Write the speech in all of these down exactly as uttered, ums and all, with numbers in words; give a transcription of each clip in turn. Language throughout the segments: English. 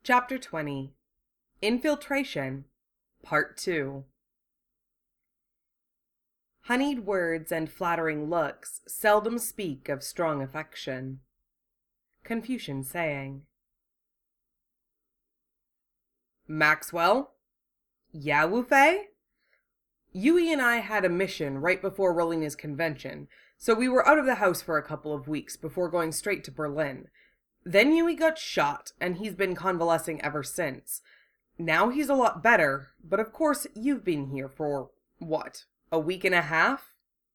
Chapter twenty. Infiltration, Part two. Honeyed words and flattering looks seldom speak of strong affection. Confucian saying. Maxwell? Yeah, Wu Fei? Yui and I had a mission right before Rolena's convention, so we were out of the house for a couple of weeks before going straight to Berlin. Then Yui got shot, and he's been convalescing ever since. Now he's a lot better, but of course you've been here for, what, a week and a half?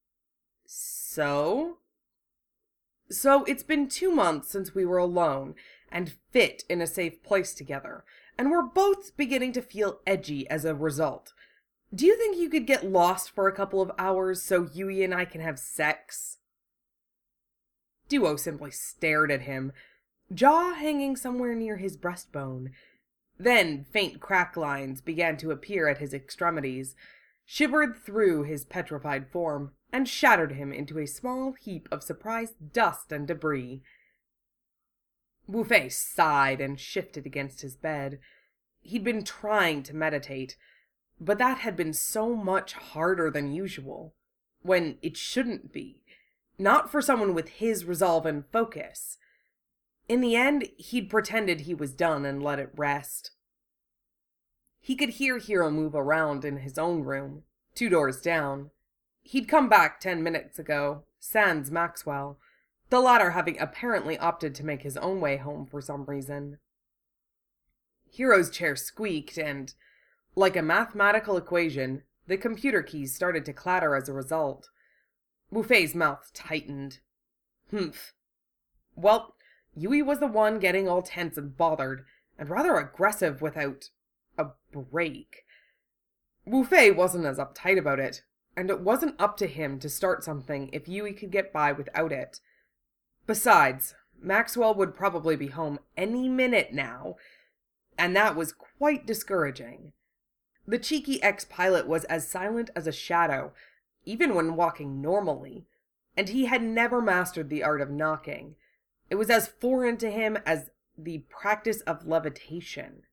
So? So it's been two months since we were alone, and fit in a safe place together, and we're both beginning to feel edgy as a result. Do you think you could get lost for a couple of hours so Yui and I can have sex? Duo simply stared at him, jaw hanging somewhere near his breastbone. Then faint crack lines began to appear at his extremities, shivered through his petrified form, and shattered him into a small heap of surprised dust and debris. Wu Fei sighed and shifted against his bed. He'd been trying to meditate, but that had been so much harder than usual, when it shouldn't be, not for someone with his resolve and focus. In the end, he'd pretended he was done and let it rest. He could hear Hiro move around in his own room, two doors down. He'd come back ten minutes ago, sans Maxwell, the latter having apparently opted to make his own way home for some reason. Hiro's chair squeaked and, like a mathematical equation, the computer keys started to clatter as a result. Wu Fei's mouth tightened. Humph. Well, Yui was the one getting all tense and bothered, and rather aggressive without a break. Wu Fei wasn't as uptight about it, and it wasn't up to him to start something if Yui could get by without it. Besides, Maxwell would probably be home any minute now, and that was quite discouraging. The cheeky ex-pilot was as silent as a shadow, even when walking normally, and he had never mastered the art of knocking. It was as foreign to him as the practice of levitation.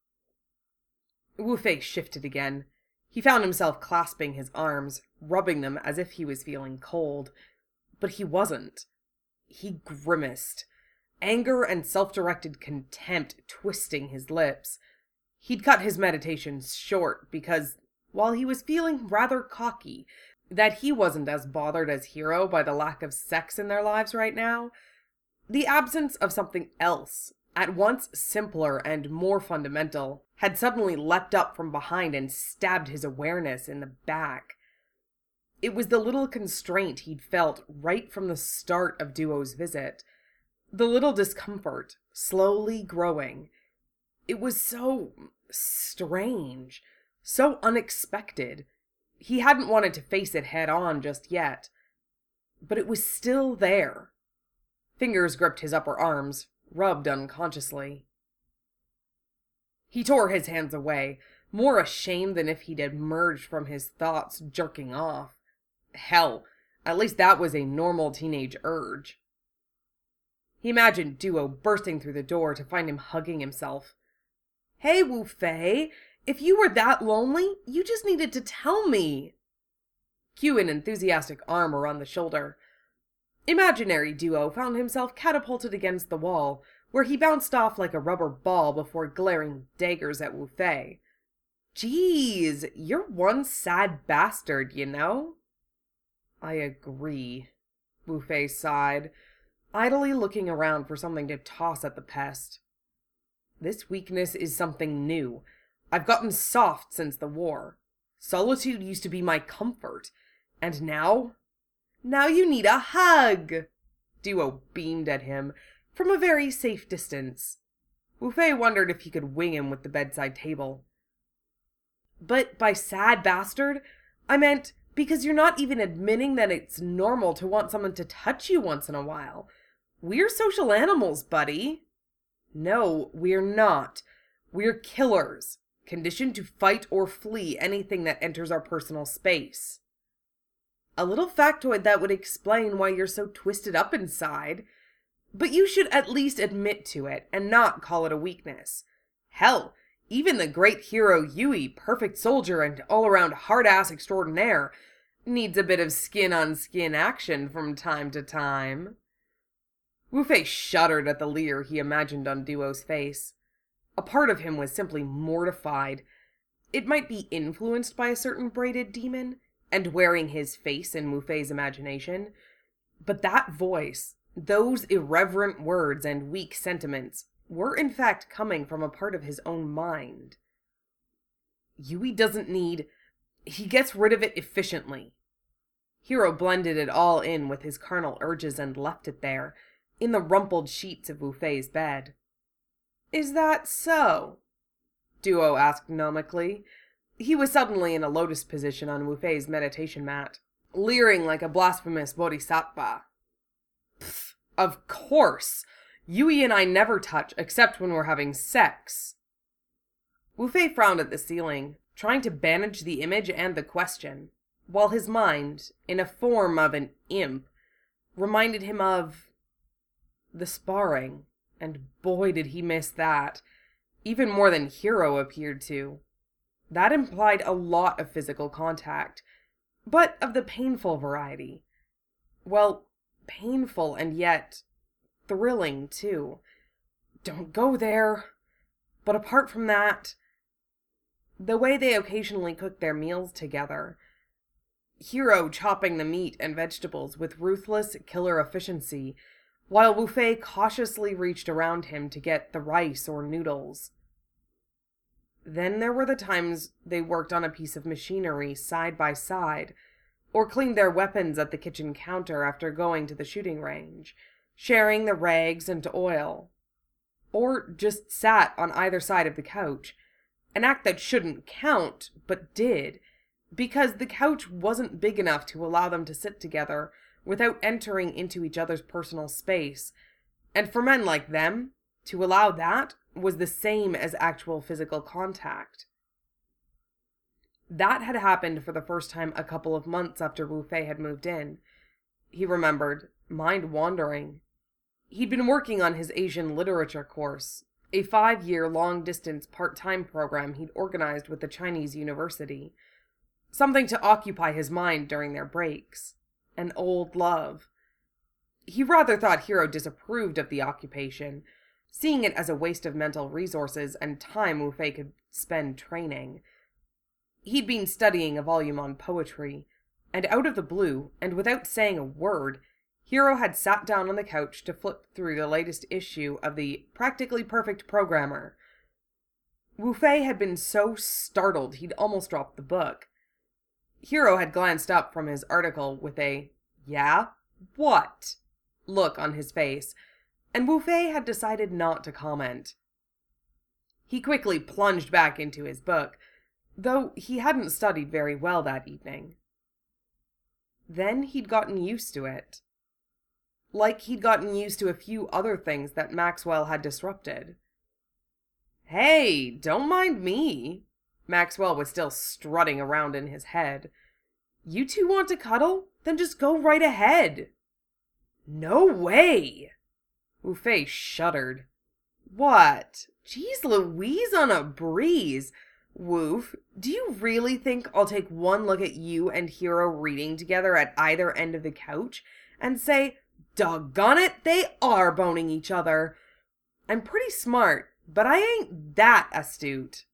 Wu Fei shifted again. He found himself clasping his arms, rubbing them as if he was feeling cold. But he wasn't. He grimaced, anger and self-directed contempt twisting his lips. He'd cut his meditations short because, while he was feeling rather cocky that he wasn't as bothered as Hiro by the lack of sex in their lives right now, the absence of something else, at once simpler and more fundamental, had suddenly leapt up from behind and stabbed his awareness in the back. It was the little constraint he'd felt right from the start of Duo's visit. The little discomfort, slowly growing. It was so strange, so unexpected. He hadn't wanted to face it head on just yet. But it was still there. Fingers gripped his upper arms, rubbed unconsciously. He tore his hands away, more ashamed than if he'd emerged from his thoughts jerking off. Hell, at least that was a normal teenage urge. He imagined Duo bursting through the door to find him hugging himself. Hey, Wu Fei, if you were that lonely, you just needed to tell me. Cue an enthusiastic arm around the shoulder. Imaginary Duo found himself catapulted against the wall, where he bounced off like a rubber ball before glaring daggers at Wu Fei. Geez, you're one sad bastard, you know? I agree, Wu Fei sighed, idly looking around for something to toss at the pest. This weakness is something new. I've gotten soft since the war. Solitude used to be my comfort, and now... Now you need a hug! Duo beamed at him, from a very safe distance. Wu Fei wondered if he could wing him with the bedside table. But by sad bastard, I meant because you're not even admitting that it's normal to want someone to touch you once in a while. We're social animals, buddy. No, we're not. We're killers, conditioned to fight or flee anything that enters our personal space. A little factoid that would explain why you're so twisted up inside. But you should at least admit to it and not call it a weakness. Hell, even the great hero Yui, perfect soldier and all-around hard-ass extraordinaire, needs a bit of skin-on-skin action from time to time. Wu Fei shuddered at the leer he imagined on Duo's face. A part of him was simply mortified. It might be influenced by a certain braided demon, and wearing his face in Wu Fei's imagination, but that voice, those irreverent words and weak sentiments, were in fact coming from a part of his own mind. Yui doesn't need... he gets rid of it efficiently. Hiro blended it all in with his carnal urges and left it there, in the rumpled sheets of Wu Fei's bed. "Is that so?" Duo asked gnomically. He was suddenly in a lotus position on Wu Fei's meditation mat, leering like a blasphemous bodhisattva. "Pfft, of course! Yui and I never touch except when we're having sex." Wu Fei frowned at the ceiling, trying to banish the image and the question, while his mind, in a form of an imp, reminded him of the sparring, and boy did he miss that, even more than Hiro appeared to. That implied a lot of physical contact, but of the painful variety. Well, painful and yet thrilling, too. Don't go there. But apart from that, the way they occasionally cooked their meals together, Hiro chopping the meat and vegetables with ruthless killer efficiency, while Wu Fei cautiously reached around him to get the rice or noodles. Then there were the times they worked on a piece of machinery side by side, or cleaned their weapons at the kitchen counter after going to the shooting range, sharing the rags and oil, or just sat on either side of the couch, an act that shouldn't count, but did, because the couch wasn't big enough to allow them to sit together without entering into each other's personal space, and for men like them, to allow that was the same as actual physical contact. That had happened for the first time a couple of months after Wu Fei had moved in. He remembered, mind wandering. He'd been working on his Asian literature course, a five-year long-distance part-time program he'd organized with the Chinese university. Something to occupy his mind during their breaks. An old love. He rather thought Hiro disapproved of the occupation, seeing it as a waste of mental resources and time Wu Fei could spend training. He'd been studying a volume on poetry, and out of the blue, and without saying a word, Hiro had sat down on the couch to flip through the latest issue of the Practically Perfect Programmer. Wu Fei had been so startled he'd almost dropped the book. Hiro had glanced up from his article with a, "Yeah? What?" look on his face, and Wu Fei had decided not to comment. He quickly plunged back into his book, though he hadn't studied very well that evening. Then he'd gotten used to it. Like he'd gotten used to a few other things that Maxwell had disrupted. "Hey, don't mind me." Maxwell was still strutting around in his head. "You two want to cuddle? Then just go right ahead." "No way!" Wu Fei shuddered. "What? Geez Louise on a breeze. Woof, do you really think I'll take one look at you and Hiro reading together at either end of the couch and say, doggone it, they are boning each other? I'm pretty smart, but I ain't that astute."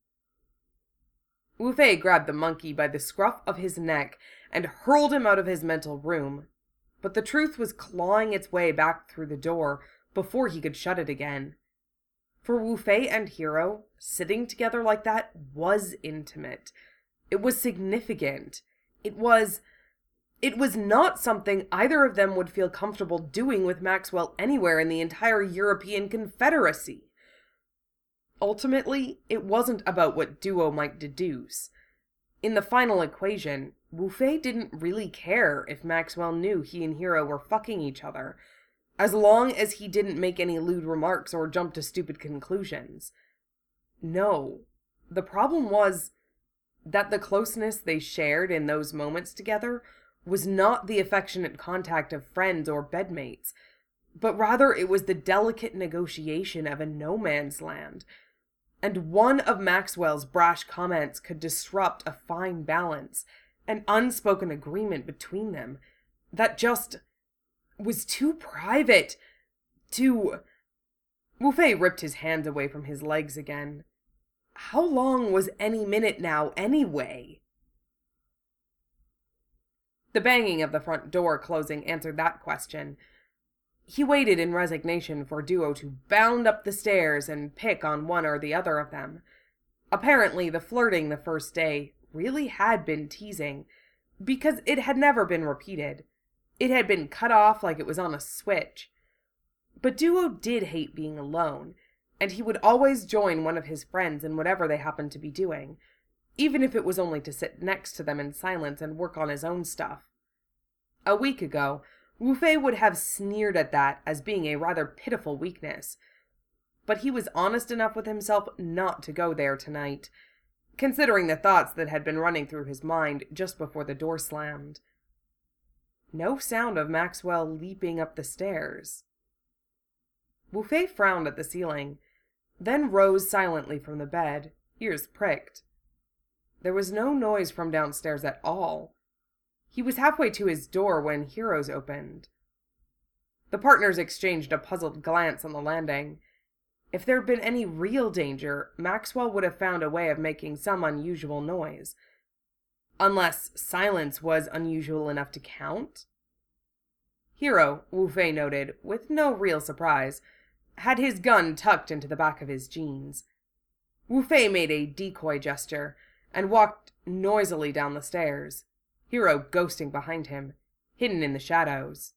Wu Fei grabbed the monkey by the scruff of his neck and hurled him out of his mental room, but the truth was clawing its way back through the door before he could shut it again. For Wu Fei and Hiro, sitting together like that was intimate. It was significant. It was... It was not something either of them would feel comfortable doing with Maxwell anywhere in the entire European Confederacy. Ultimately, it wasn't about what Duo might deduce. In the final equation, Wu Fei didn't really care if Maxwell knew he and Hiro were fucking each other, as long as he didn't make any lewd remarks or jump to stupid conclusions. No, the problem was that the closeness they shared in those moments together was not the affectionate contact of friends or bedmates, but rather it was the delicate negotiation of a no-man's land, And one of Maxwell's brash comments could disrupt a fine balance, an unspoken agreement between them that just was too private, too... Wu Fei ripped his hands away from his legs again. How long was any minute now, anyway? The banging of the front door closing answered that question. He waited in resignation for Duo to bound up the stairs and pick on one or the other of them. Apparently, the flirting the first day really had been teasing, because it had never been repeated. It had been cut off like it was on a switch. But Duo did hate being alone, and he would always join one of his friends in whatever they happened to be doing, even if it was only to sit next to them in silence and work on his own stuff. A week ago, Wu Fei would have sneered at that as being a rather pitiful weakness, but he was honest enough with himself not to go there tonight, considering the thoughts that had been running through his mind just before the door slammed. No sound of Maxwell leaping up the stairs. Wu Fei frowned at the ceiling, then rose silently from the bed, ears pricked. There was no noise from downstairs at all. He was halfway to his door when Hero's opened. The partners exchanged a puzzled glance on the landing. If there had been any real danger, Maxwell would have found a way of making some unusual noise. Unless silence was unusual enough to count? Hero, Wu Fei noted, with no real surprise, had his gun tucked into the back of his jeans. Wu Fei made a decoy gesture and walked noisily down the stairs, Hero ghosting behind him, hidden in the shadows.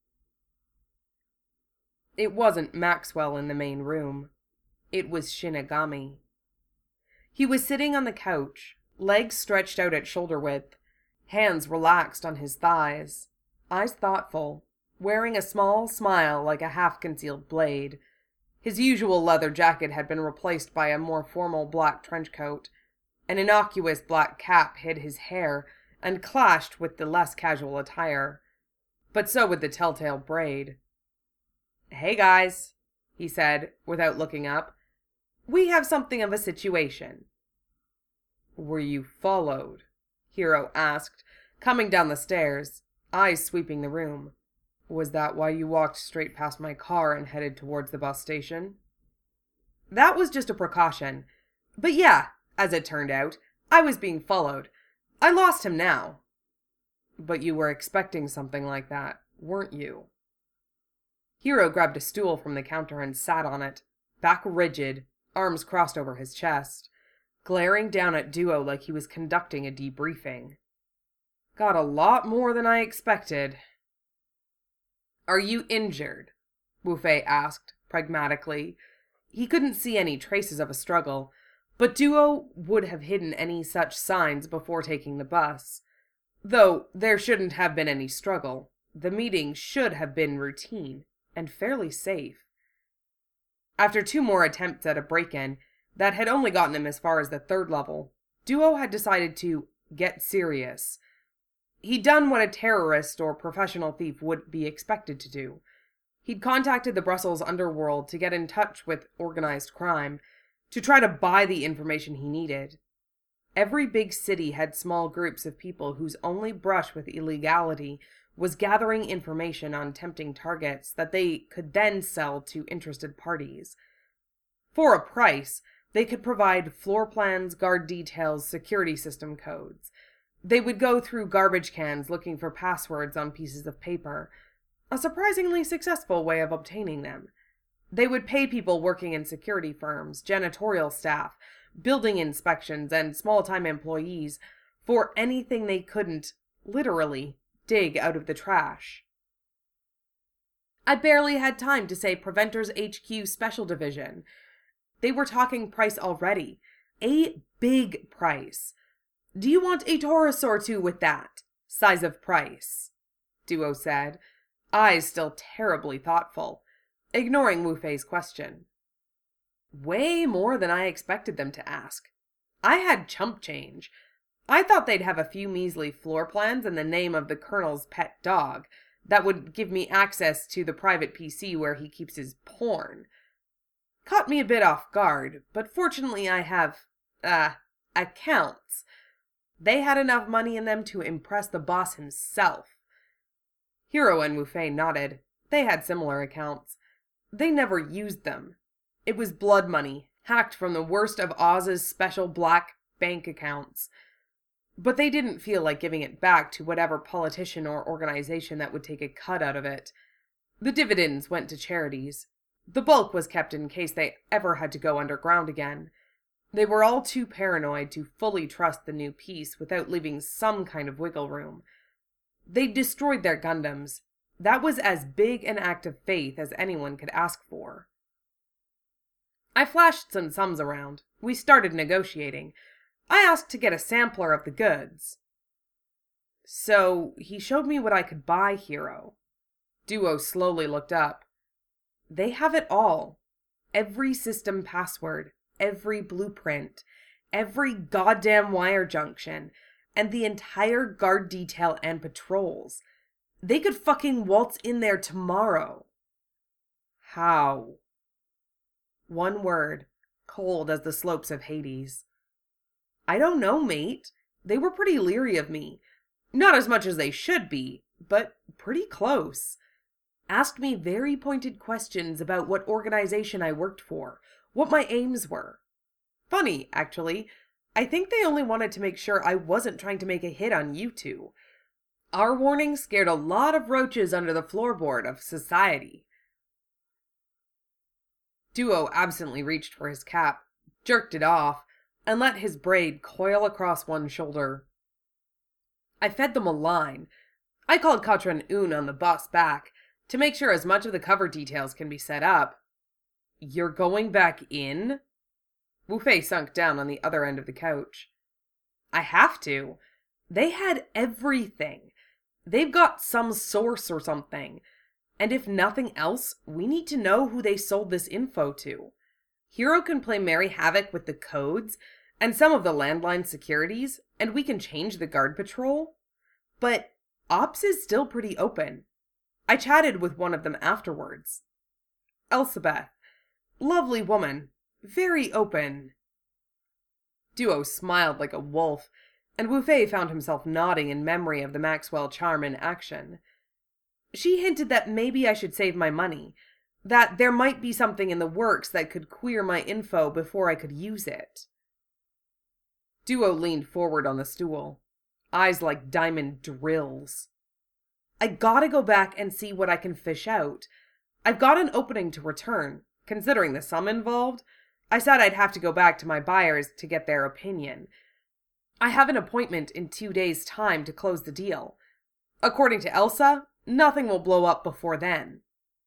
It wasn't Maxwell in the main room. It was Shinigami. He was sitting on the couch, legs stretched out at shoulder width, hands relaxed on his thighs, eyes thoughtful, wearing a small smile like a half-concealed blade. His usual leather jacket had been replaced by a more formal black trench coat. An innocuous black cap hid his hair and clashed with the less casual attire, but so would the telltale braid. "Hey guys," he said, without looking up. "We have something of a situation." "Were you followed?" Hero asked, coming down the stairs, eyes sweeping the room. "Was that why you walked straight past my car and headed towards the bus station?" "That was just a precaution. But yeah, as it turned out, I was being followed. I lost him now." "But you were expecting something like that, weren't you?" Hero grabbed a stool from the counter and sat on it, back rigid, arms crossed over his chest, glaring down at Duo like he was conducting a debriefing. "Got a lot more than I expected." "Are you injured?" Wu Fei asked, pragmatically. He couldn't see any traces of a struggle, but Duo would have hidden any such signs before taking the bus. Though there shouldn't have been any struggle. The meeting should have been routine, and fairly safe. After two more attempts at a break-in that had only gotten him as far as the third level, Duo had decided to get serious. He'd done what a terrorist or professional thief would be expected to do. He'd contacted the Brussels underworld to get in touch with organized crime, to try to buy the information he needed. Every big city had small groups of people whose only brush with illegality was gathering information on tempting targets that they could then sell to interested parties. For a price, they could provide floor plans, guard details, security system codes. They would go through garbage cans looking for passwords on pieces of paper, a surprisingly successful way of obtaining them. They would pay people working in security firms, janitorial staff, building inspections, and small-time employees for anything they couldn't, literally, dig out of the trash. I'd barely had time to say Preventers H Q Special Division. They were talking price already. A big price. "Do you want a Taurus or two with that size of price?" Duo said, eyes still terribly thoughtful, ignoring Wu Fei's question. Way more than I expected them to ask. I had chump change. I thought they'd have a few measly floor plans and the name of the colonel's pet dog that would give me access to the private P C where he keeps his porn. Caught me a bit off guard, but fortunately I have, uh, accounts. They had enough money in them to impress the boss himself. Hiro and Wu Fei nodded. They had similar accounts. They never used them. It was blood money, hacked from the worst of Oz's special black bank accounts. But they didn't feel like giving it back to whatever politician or organization that would take a cut out of it. The dividends went to charities. The bulk was kept in case they ever had to go underground again. They were all too paranoid to fully trust the new piece without leaving some kind of wiggle room. They destroyed their Gundams. That was as big an act of faith as anyone could ask for. I flashed some sums around. We started negotiating. I asked to get a sampler of the goods. So he showed me what I could buy, Hiro. Duo slowly looked up. They have it all. Every system password, every blueprint, every goddamn wire junction, and the entire guard detail and patrols. They could fucking waltz in there tomorrow. How? One word, cold as the slopes of Hades. I don't know, mate. They were pretty leery of me. Not as much as they should be, but pretty close. Asked me very pointed questions about what organization I worked for, what my aims were. Funny, actually. I think they only wanted to make sure I wasn't trying to make a hit on you two. Our warning scared a lot of roaches under the floorboard of society. Duo absently reached for his cap, jerked it off, and let his braid coil across one shoulder. I fed them a line. I called Katrin Un on the bus back to make sure as much of the cover details can be set up. You're going back in? Wu Fei sunk down on the other end of the couch. I have to. They had everything. They've got some source or something. And if nothing else, we need to know who they sold this info to. Hiro can play merry havoc with the codes and some of the landline securities, and we can change the guard patrol. But Ops is still pretty open. I chatted with one of them afterwards. Elsabeth. Lovely woman. Very open. Duo smiled like a wolf, and Wu Fei found himself nodding in memory of the Maxwell charm in action. She hinted that maybe I should save my money, that there might be something in the works that could queer my info before I could use it. Duo leaned forward on the stool, eyes like diamond drills. I gotta go back and see what I can fish out. I've got an opening to return. Considering the sum involved, I said I'd have to go back to my buyers to get their opinion. I have an appointment in two days' time to close the deal. According to Elsa, nothing will blow up before then.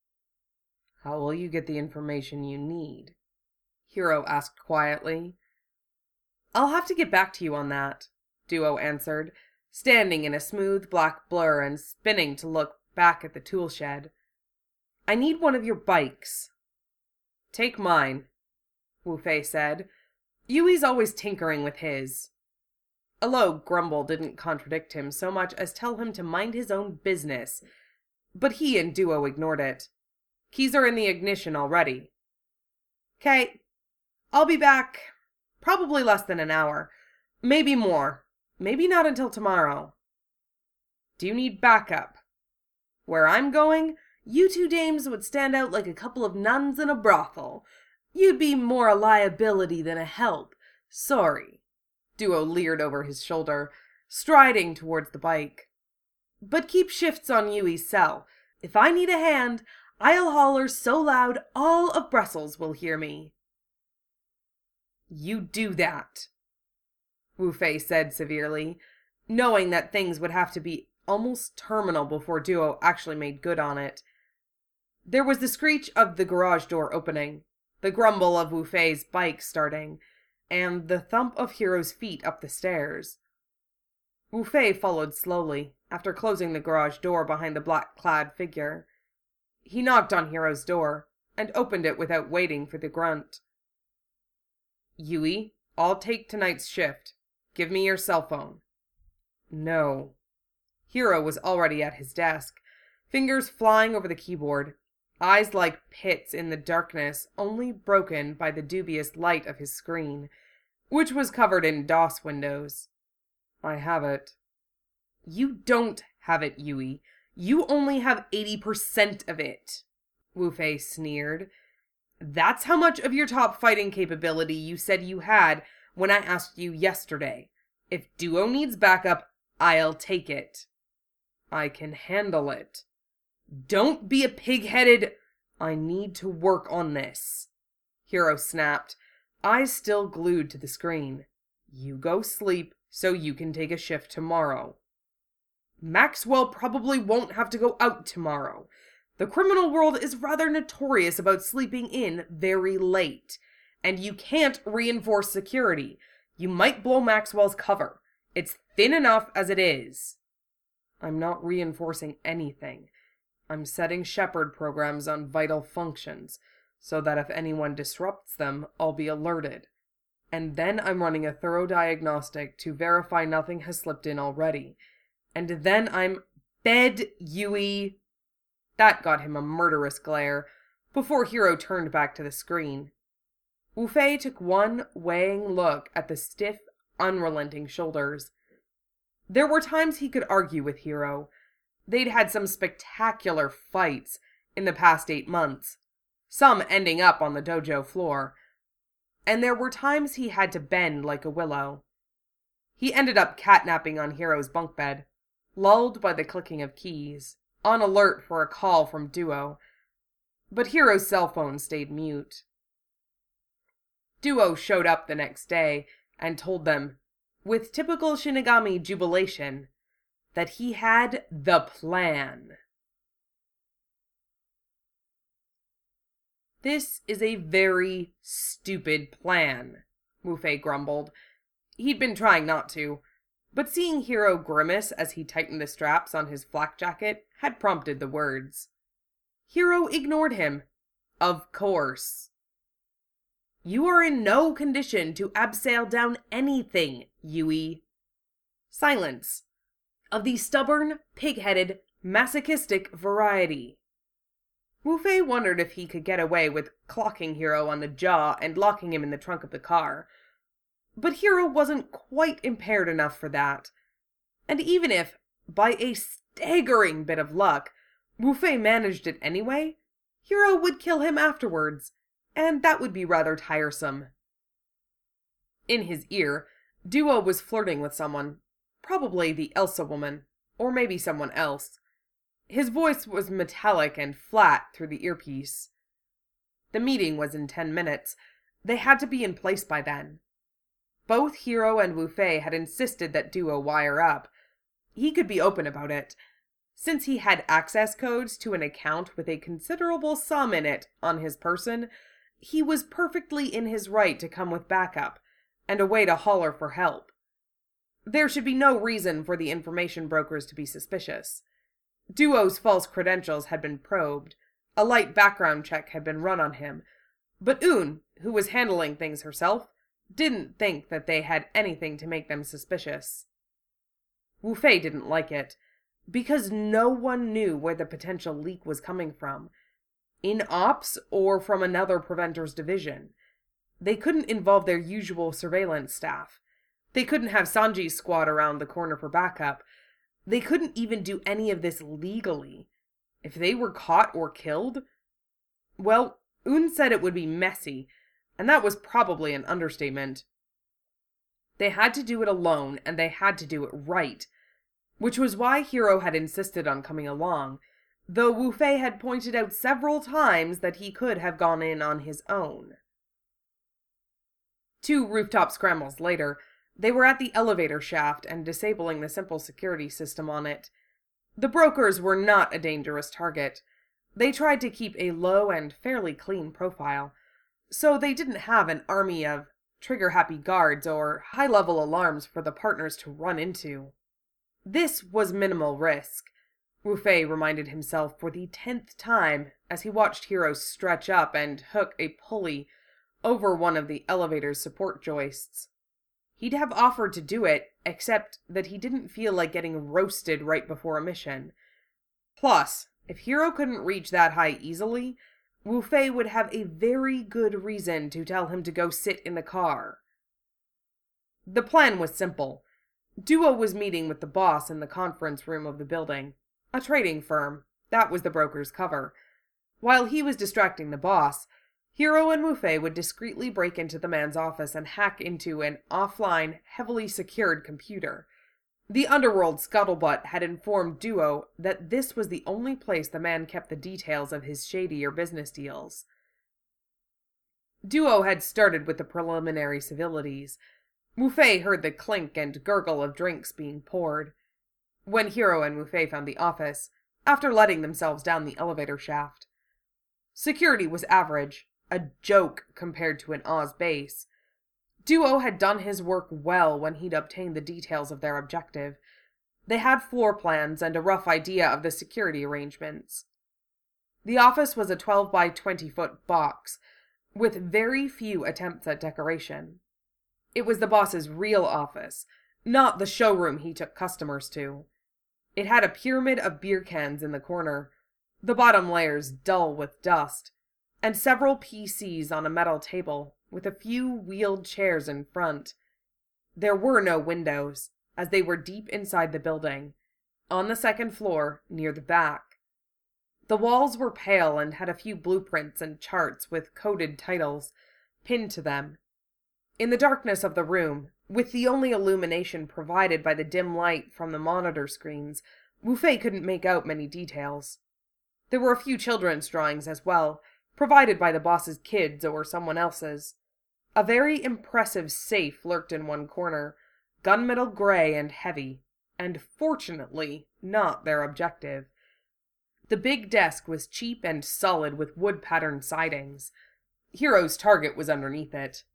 How will you get the information you need? Hiro asked quietly. I'll have to get back to you on that, Duo answered, standing in a smooth black blur and spinning to look back at the tool shed. I need one of your bikes. Take mine, Wu Fei said. Yui's always tinkering with his. A low grumble didn't contradict him so much as tell him to mind his own business, but he and Duo ignored it. Keys are in the ignition already. "'Kay, I'll be back probably less than an hour. Maybe more. Maybe not until tomorrow. Do you need backup? Where I'm going, you two dames would stand out like a couple of nuns in a brothel. You'd be more a liability than a help. Sorry." Duo leered over his shoulder, striding towards the bike. "But keep shifts on Yui's cell. If I need a hand, I'll holler so loud all of Brussels will hear me." "You do that," Wu Fei said severely, knowing that things would have to be almost terminal before Duo actually made good on it. There was the screech of the garage door opening, the grumble of Wu Fei's bike starting, and the thump of Hiro's feet up the stairs. Wu Fei followed slowly, after closing the garage door behind the black-clad figure. He knocked on Hiro's door, and opened it without waiting for the grunt. "Yui, I'll take tonight's shift. Give me your cell phone." "No." Hiro was already at his desk, fingers flying over the keyboard. eyes like pits in the darkness, only broken by the dubious light of his screen, which was covered in DOS windows. I have it. You don't have it, Yui. You only have eighty percent of it, Wu Fei sneered. That's how much of your top fighting capability you said you had when I asked you yesterday. If Duo needs backup, I'll take it. I can handle it. Don't be a pig-headed... I need to work on this, Hiro snapped, eyes still glued to the screen. You go sleep so you can take a shift tomorrow. Maxwell probably won't have to go out tomorrow. The criminal world is rather notorious about sleeping in very late. And you can't reinforce security. You might blow Maxwell's cover. It's thin enough as it is. I'm not reinforcing anything. I'm setting Shepard programs on vital functions, so that if anyone disrupts them, I'll be alerted. And then I'm running a thorough diagnostic to verify nothing has slipped in already. And then I'm... Bed, Yui! That got him a murderous glare, before Hiro turned back to the screen. Wu Fei took one weighing look at the stiff, unrelenting shoulders. There were times he could argue with Hiro. They'd had some spectacular fights in the past eight months, some ending up on the dojo floor. And there were times he had to bend like a willow. He ended up catnapping on Hiro's bunk bed, lulled by the clicking of keys, on alert for a call from Duo. But Hiro's cell phone stayed mute. Duo showed up the next day and told them, with typical Shinigami jubilation, that he had the plan. This is a very stupid plan, Wu Fei grumbled. He'd been trying not to, but seeing Hiro grimace as he tightened the straps on his flak jacket had prompted the words. Hiro ignored him. Of course. You are in no condition to abseil down anything, Yui. Silence. Of the stubborn, pig-headed, masochistic variety. Wu Fei wondered if he could get away with clocking Hiro on the jaw and locking him in the trunk of the car. But Hiro wasn't quite impaired enough for that. And even if, by a staggering bit of luck, Wu Fei managed it anyway, Hiro would kill him afterwards, and that would be rather tiresome. In his ear, Duo was flirting with someone. Probably the Elsa woman, or maybe someone else. His voice was metallic and flat through the earpiece. The meeting was in ten minutes. They had to be in place by then. Both Hiro and Wu Fei had insisted that Duo wire up. He could be open about it. Since he had access codes to an account with a considerable sum in it on his person, he was perfectly in his right to come with backup, and a way to holler for help. There should be no reason for the information brokers to be suspicious. Duo's false credentials had been probed, a light background check had been run on him, but Un, who was handling things herself, didn't think that they had anything to make them suspicious. Wu Fei didn't like it, because no one knew where the potential leak was coming from. In ops or from another Preventor's division. They couldn't involve their usual surveillance staff. They couldn't have Sanji's squad around the corner for backup. They couldn't even do any of this legally. If they were caught or killed, well, Un said it would be messy, and that was probably an understatement. They had to do it alone, and they had to do it right, which was why Hiro had insisted on coming along, though Wu Fei had pointed out several times that he could have gone in on his own. Two rooftop scrambles later, they were at the elevator shaft and disabling the simple security system on it. The brokers were not a dangerous target. They tried to keep a low and fairly clean profile, so they didn't have an army of trigger-happy guards or high-level alarms for the partners to run into. This was minimal risk, Wu Fei reminded himself for the tenth time as he watched Hiro stretch up and hook a pulley over one of the elevator's support joists. He'd have offered to do it, except that he didn't feel like getting roasted right before a mission. Plus, If Hiro couldn't reach that height easily, Wu Fei would have a very good reason to tell him to go sit in the car. The plan was simple. Duo was meeting with the boss in the conference room of the building. A trading firm. That was the broker's cover. While he was distracting the boss, Hiro and Wu Fei would discreetly break into the man's office and hack into an offline, heavily secured computer. The underworld scuttlebutt had informed Duo that this was the only place the man kept the details of his shadier business deals. Duo had started with the preliminary civilities. Wu Fei heard the clink and gurgle of drinks being poured. When Hiro and Wu Fei found the office, after letting themselves down the elevator shaft, security was average, a joke compared to an Oz base. Duo had done his work well when he'd obtained the details of their objective. They had floor plans and a rough idea of the security arrangements. The office was a twelve by twenty foot box, with very few attempts at decoration. It was the boss's real office, not the showroom he took customers to. It had a pyramid of beer cans in the corner, the bottom layers dull with dust, and several P Cs on a metal table, with a few wheeled chairs in front. There were no windows, as they were deep inside the building, on the second floor, near the back. The walls were pale and had a few blueprints and charts with coded titles pinned to them. In the darkness of the room, with the only illumination provided by the dim light from the monitor screens, Wu Fei couldn't make out many details. There were a few children's drawings as well, provided by the boss's kids or someone else's. A very impressive safe lurked in one corner, gunmetal gray and heavy, and fortunately not their objective. The big desk was cheap and solid with wood-patterned sidings. Hiro's target was underneath it.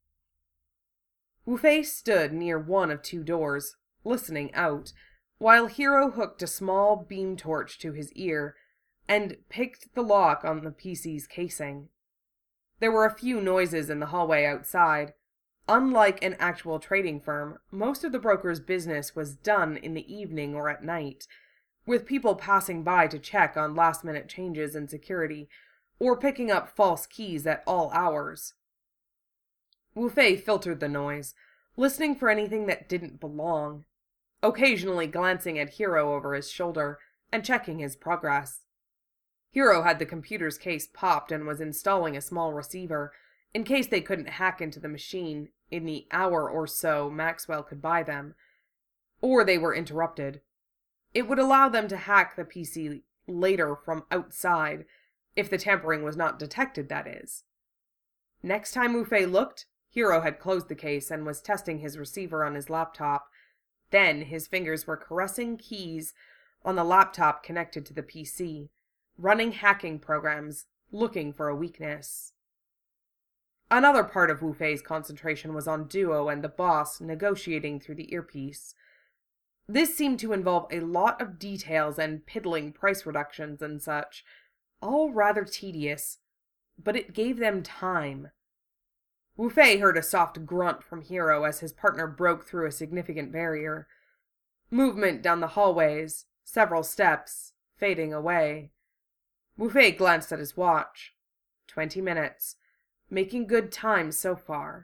Wu Fei stood near one of two doors, listening out, while Hiro hooked a small beam torch to his ear and picked the lock on the P C's casing. There were a few noises in the hallway outside. Unlike an actual trading firm, most of the broker's business was done in the evening or at night, with people passing by to check on last-minute changes in security, or picking up false keys at all hours. Wu Fei filtered the noise, listening for anything that didn't belong, occasionally glancing at Hiro over his shoulder and checking his progress. Hiro had the computer's case popped and was installing a small receiver, in case they couldn't hack into the machine in the hour or so Maxwell could buy them, or they were interrupted. It would allow them to hack the P C later from outside, if the tampering was not detected, that is. Next time Wu Fei looked, Hiro had closed the case and was testing his receiver on his laptop. Then his fingers were caressing keys on the laptop connected to the P C, running hacking programs, looking for a weakness. Another part of Wu Fei's concentration was on Duo and the boss negotiating through the earpiece. This seemed to involve a lot of details and piddling price reductions and such, all rather tedious, but it gave them time. Wu Fei heard a soft grunt from Hiro as his partner broke through a significant barrier. Movement down the hallways, several steps, fading away. Wu Fei glanced at his watch. Twenty minutes. Making good time so far.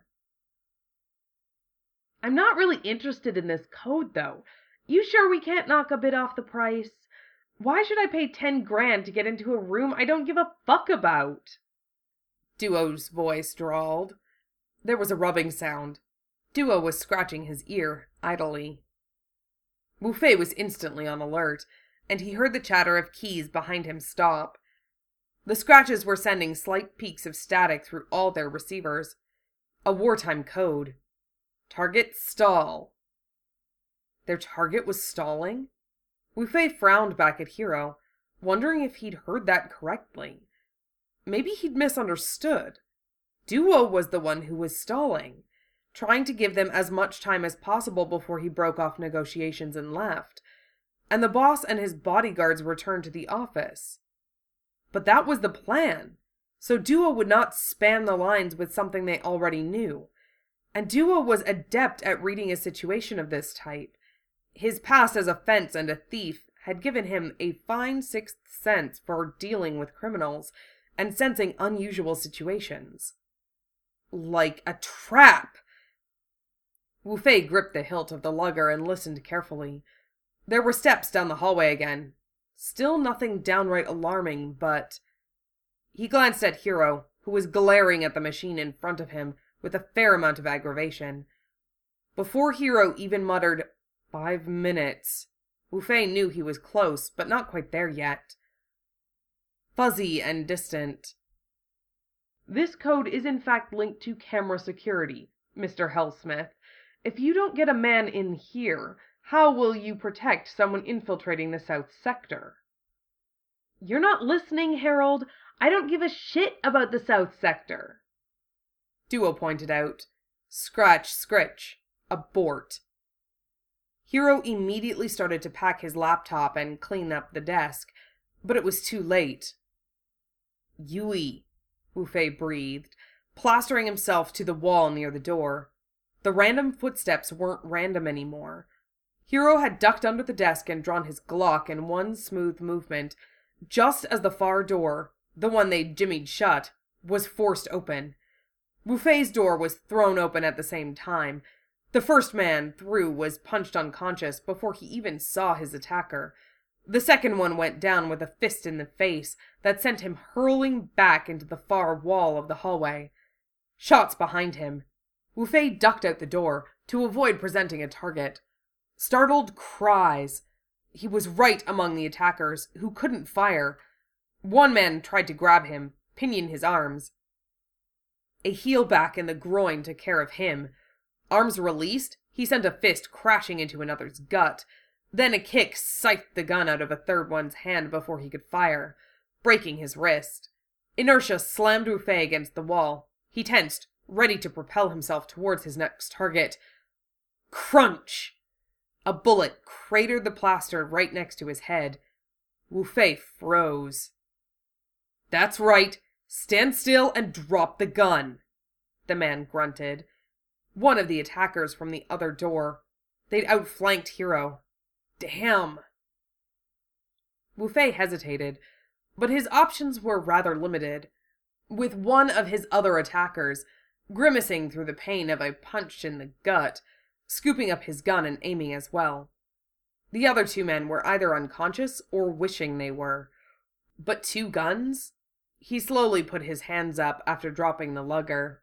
I'm not really interested in this code, though. You sure we can't knock a bit off the price? Why should I pay ten grand to get into a room I don't give a fuck about? Duo's voice drawled. There was a rubbing sound. Duo was scratching his ear, idly. Wu Fei was instantly on alert, and he heard the chatter of keys behind him stop. The scratches were sending slight peaks of static through all their receivers. A wartime code. Target stall. Their target was stalling? Wu Fei frowned back at Hiro, wondering if he'd heard that correctly. Maybe he'd misunderstood. Duo was the one who was stalling, trying to give them as much time as possible before he broke off negotiations and left, and the boss and his bodyguards returned to the office. But that was the plan, so Duo would not span the lines with something they already knew. And Duo was adept at reading a situation of this type. His past as a fence and a thief had given him a fine sixth sense for dealing with criminals and sensing unusual situations. Like a trap! Wu Fei gripped the hilt of the lugger and listened carefully. There were steps down the hallway again. Still nothing downright alarming, but... He glanced at Hiro, who was glaring at the machine in front of him with a fair amount of aggravation. Before Hiro even muttered, "Five minutes," Wu Fei knew he was close, but not quite there yet. Fuzzy and distant. "This code is in fact linked to camera security, Mister Hellsmith. If you don't get a man in here, how will you protect someone infiltrating the South Sector?" "You're not listening, Harold. I don't give a shit about the South Sector," Duo pointed out. Scratch, scritch. Abort. Hiro immediately started to pack his laptop and clean up the desk, but it was too late. "Yui," Wu Fei breathed, plastering himself to the wall near the door. The random footsteps weren't random anymore. Hiro had ducked under the desk and drawn his Glock in one smooth movement, just as the far door, the one they'd jimmied shut, was forced open. Wu Fei's door was thrown open at the same time. The first man through was punched unconscious before he even saw his attacker. The second one went down with a fist in the face that sent him hurling back into the far wall of the hallway. Shots behind him. Wu Fei ducked out the door to avoid presenting a target. Startled cries. He was right among the attackers, who couldn't fire. One man tried to grab him, pinion his arms. A heel back in the groin took care of him. Arms released, he sent a fist crashing into another's gut. Then a kick scythed the gun out of a third one's hand before he could fire, breaking his wrist. Inertia slammed Wu Fei against the wall. He tensed, ready to propel himself towards his next target. Crunch! A bullet cratered the plaster right next to his head. Wu Fei froze. "That's right. Stand still and drop the gun," the man grunted. One of the attackers from the other door. They'd outflanked Hiro. Damn. Wu Fei hesitated, but his options were rather limited. With one of his other attackers, grimacing through the pain of a punch in the gut, scooping up his gun and aiming as well. The other two men were either unconscious or wishing they were. But two guns? He slowly put his hands up after dropping the lugger.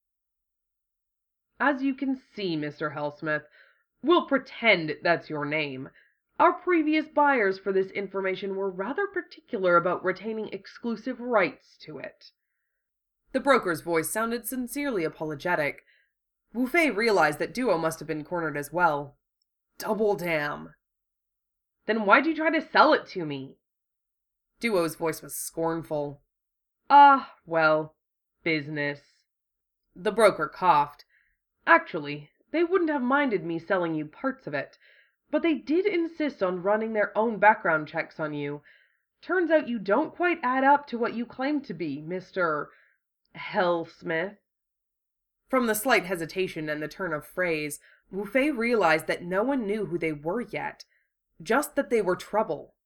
"As you can see, Mister Hellsmith, we'll pretend that's your name. Our previous buyers for this information were rather particular about retaining exclusive rights to it." The broker's voice sounded sincerely apologetic. Wu Fei realized that Duo must have been cornered as well. Double damn. "Then why'd you try to sell it to me?" Duo's voice was scornful. "Ah, well, business." The broker coughed. "Actually, they wouldn't have minded me selling you parts of it, but they did insist on running their own background checks on you. Turns out you don't quite add up to what you claim to be, Mister Hellsmith." From the slight hesitation and the turn of phrase, Wu Fei realized that no one knew who they were yet, just that they were trouble.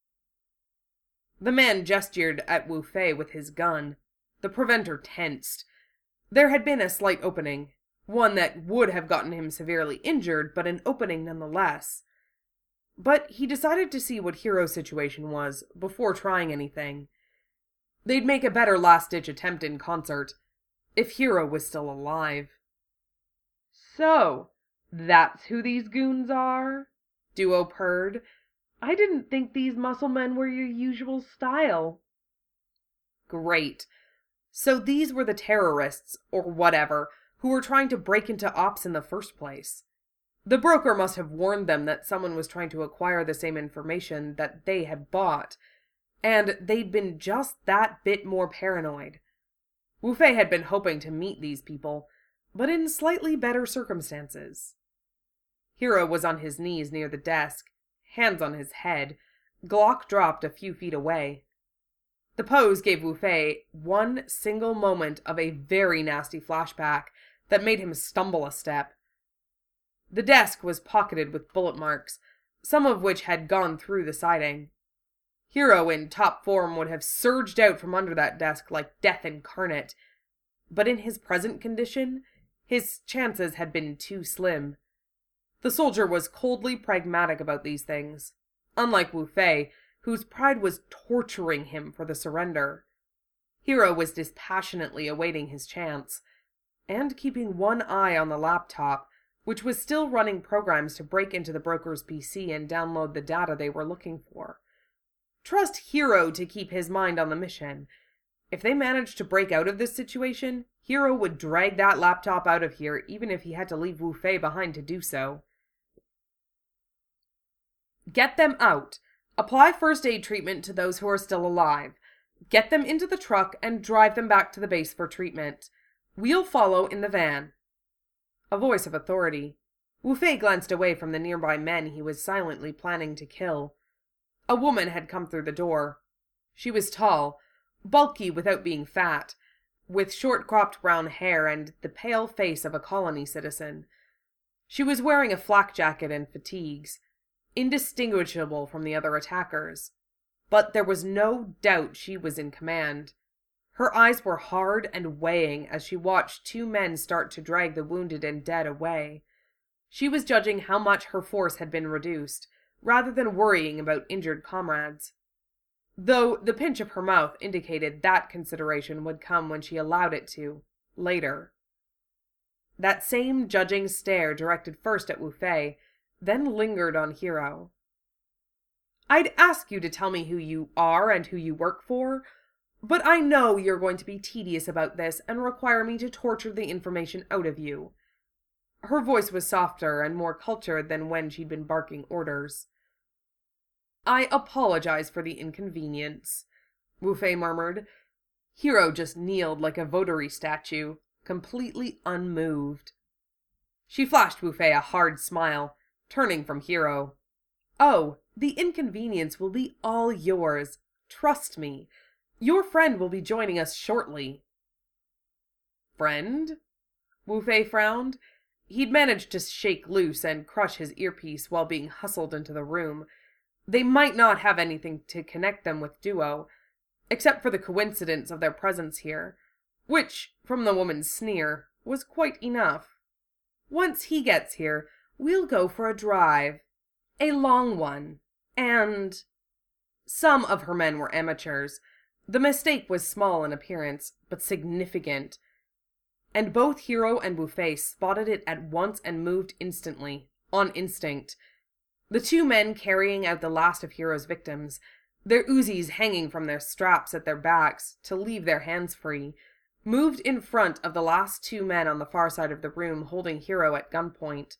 The man gestured at Wu Fei with his gun. The preventer tensed. There had been a slight opening, one that would have gotten him severely injured, but an opening nonetheless. But he decided to see what Hiro's situation was before trying anything. They'd make a better last-ditch attempt in concert, if Hiro was still alive. "So, that's who these goons are?" Duo purred. "I didn't think these muscle men were your usual style." Great. So these were the terrorists, or whatever, who were trying to break into Ops in the first place. The broker must have warned them that someone was trying to acquire the same information that they had bought, and they'd been just that bit more paranoid. Wu Fei had been hoping to meet these people, but in slightly better circumstances. Hiro was on his knees near the desk, hands on his head, Glock dropped a few feet away. The pose gave Wu Fei one single moment of a very nasty flashback that made him stumble a step. The desk was pocketed with bullet marks, some of which had gone through the siding. Hero in top form would have surged out from under that desk like death incarnate, but in his present condition, his chances had been too slim. The soldier was coldly pragmatic about these things, unlike Wu Fei, whose pride was torturing him for the surrender. Hero was dispassionately awaiting his chance, and keeping one eye on the laptop, which was still running programs to break into the broker's P C and download the data they were looking for. Trust Hero to keep his mind on the mission. If they managed to break out of this situation, Hero would drag that laptop out of here even if he had to leave Wu Fei behind to do so. Get them out. Apply first aid treatment to those who are still alive. Get them into the truck and drive them back to the base for treatment. We'll follow in the van. A voice of authority. Wu Fei glanced away from the nearby men he was silently planning to kill. A woman had come through the door. She was tall, bulky without being fat, with short-cropped brown hair and the pale face of a colony citizen. She was wearing a flak jacket and fatigues, indistinguishable from the other attackers, but there was no doubt she was in command. Her eyes were hard and weighing as she watched two men start to drag the wounded and dead away. She was judging how much her force had been reduced, rather than worrying about injured comrades. Though the pinch of her mouth indicated that consideration would come when she allowed it to, later. That same judging stare directed first at Wu Fei, then lingered on Hero. I'd ask you to tell me who you are and who you work for, but I know you're going to be tedious about this and require me to torture the information out of you. Her voice was softer and more cultured than when she'd been barking orders. I apologize for the inconvenience, Wu Fei murmured. Hero just kneeled like a votary statue, completely unmoved. She flashed Wu Fei a hard smile, turning from Hero. Oh, the inconvenience will be all yours. Trust me. Your friend will be joining us shortly. Friend? Wu Fei frowned. He'd managed to shake loose and crush his earpiece while being hustled into the room. They might not have anything to connect them with Duo, except for the coincidence of their presence here, which, from the woman's sneer, was quite enough. Once he gets here, we'll go for a drive. A long one. And... Some of her men were amateurs. The mistake was small in appearance, but significant. And both Hero and Wu Fei spotted it at once and moved instantly, on instinct. The two men carrying out the last of Hero's victims, their Uzis hanging from their straps at their backs to leave their hands free, moved in front of the last two men on the far side of the room holding Hero at gunpoint.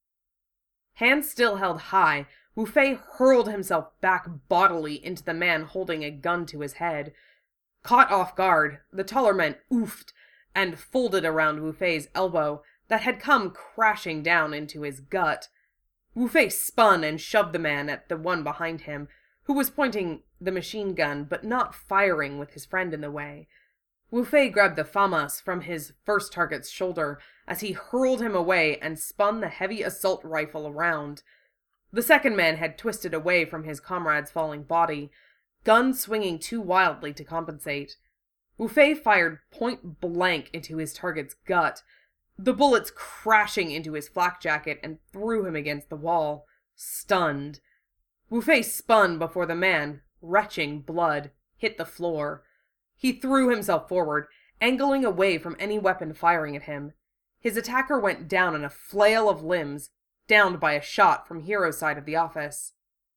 Hands still held high, Wu Fei hurled himself back bodily into the man holding a gun to his head. Caught off guard, the taller man oofed and folded around Wu Fei's elbow that had come crashing down into his gut. Wu Fei spun and shoved the man at the one behind him, who was pointing the machine gun but not firing with his friend in the way. Wu Fei grabbed the FAMAS from his first target's shoulder as he hurled him away and spun the heavy assault rifle around. The second man had twisted away from his comrade's falling body, gun swinging too wildly to compensate. Wu Fei fired point blank into his target's gut, the bullets crashing into his flak jacket and threw him against the wall, stunned. Wu Fei spun before the man, retching blood, hit the floor. He threw himself forward, angling away from any weapon firing at him. His attacker went down in a flail of limbs, downed by a shot from Hero's side of the office.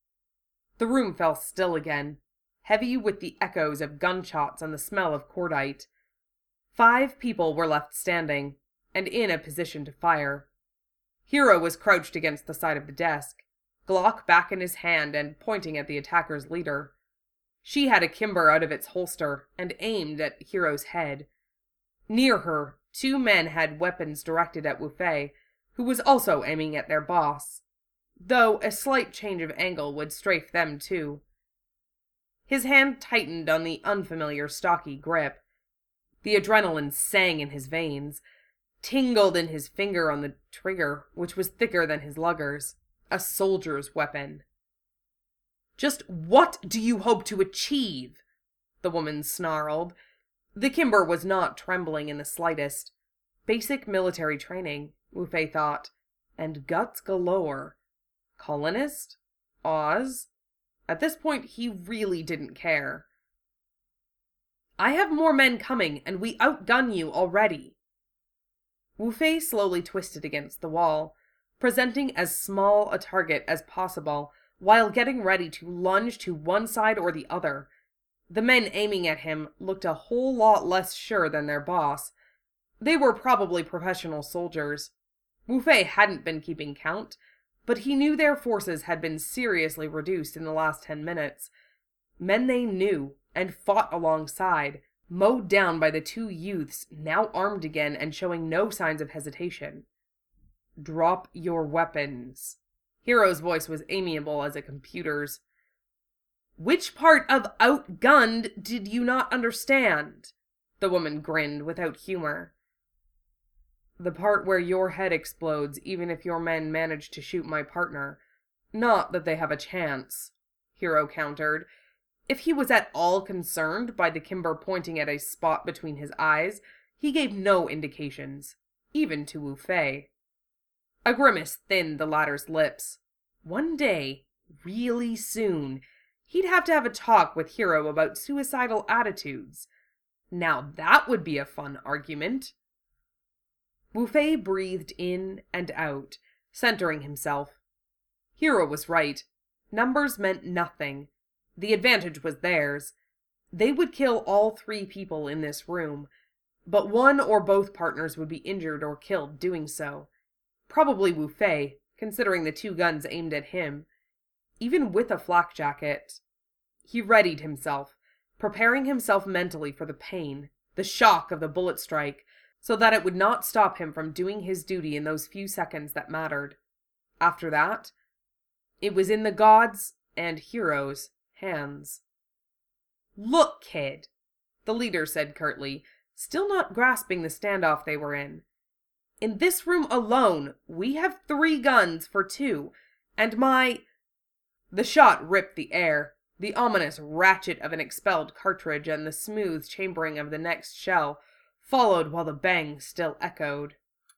The room fell still again, heavy with the echoes of gunshots and the smell of cordite. Five people were left standing, and in a position to fire. Hero was crouched against the side of the desk, Glock back in his hand and pointing at the attacker's leader. She had a Kimber out of its holster and aimed at Hero's head. Near her, two men had weapons directed at Wu Fei, who was also aiming at their boss, though a slight change of angle would strafe them too. His hand tightened on the unfamiliar stocky grip. The adrenaline sang in his veins, tingled in his finger on the trigger, which was thicker than his luggers, A soldier's weapon. "Just what do you hope to achieve?" the woman snarled. The Kimber was not trembling in the slightest. Basic military training, Wu Fei thought, and guts galore. Colonist? Oz? At this point, he really didn't care. "I have more men coming, and we outgun you already." Wu Fei slowly twisted against the wall, presenting as small a target as possible, while getting ready to lunge to one side or the other. The men aiming at him looked a whole lot less sure than their boss. They were probably professional soldiers. Wu Fei hadn't been keeping count, but he knew their forces had been seriously reduced in the last ten minutes. Men they knew, and fought alongside, mowed down by the two youths, now armed again and showing no signs of hesitation. "Drop your weapons." Hiro's voice was amiable as a computer's. "Which part of outgunned did you not understand?" The woman grinned without humor. "The part where your head explodes even if your men manage to shoot my partner. Not that they have a chance," Hiro countered. If he was at all concerned by the Kimber pointing at a spot between his eyes, he gave no indications, even to Wu Fei. A grimace thinned the latter's lips. One day, really soon, he'd have to have a talk with Hiro about suicidal attitudes. Now that would be a fun argument. Wu Fei breathed in and out, centering himself. Hiro was right. Numbers meant nothing. The advantage was theirs. They would kill all three people in this room, but one or both partners would be injured or killed doing so. Probably Wu Fei, considering the two guns aimed at him. Even with a flak jacket. He readied himself, preparing himself mentally for the pain, the shock of the bullet strike, so that it would not stop him from doing his duty in those few seconds that mattered. After that, it was in the gods' and Hiro's hands. "Look, kid," the leader said curtly, still not grasping the standoff they were in. "In this room alone, we have three guns for two, and my—" The shot ripped the air, the ominous ratchet of an expelled cartridge and the smooth chambering of the next shell, followed while the bang still echoed.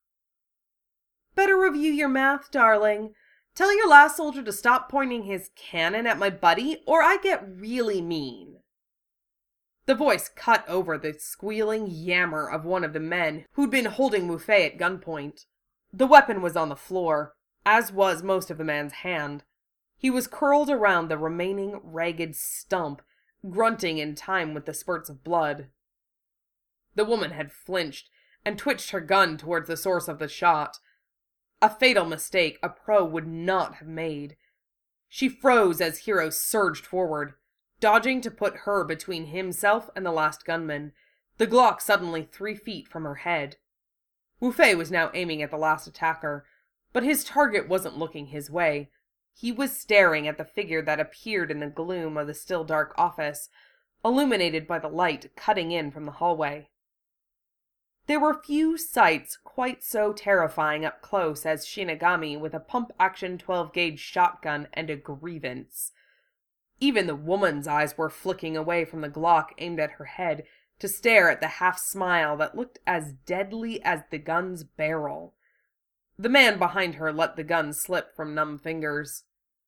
"Better review your math, darling. Tell your last soldier to stop pointing his cannon at my buddy, or I get really mean." The voice cut over the squealing yammer of one of the men who'd been holding Wu Fei at gunpoint. The weapon was on the floor, as was most of the man's hand. He was curled around the remaining ragged stump, grunting in time with the spurts of blood. The woman had flinched and twitched her gun towards the source of the shot. A fatal mistake a pro would not have made. She froze as Hiro surged forward, dodging to put her between himself and the last gunman, the Glock suddenly three feet from her head. Wu Fei was now aiming at the last attacker, but his target wasn't looking his way. He was staring at the figure that appeared in the gloom of the still dark office, illuminated by the light cutting in from the hallway. There were few sights quite so terrifying up close as Shinigami with a pump-action twelve-gauge shotgun and a grievance. Even the woman's eyes were flicking away from the Glock aimed at her head to stare at the half-smile that looked as deadly as the gun's barrel. The man behind her let the gun slip from numb fingers.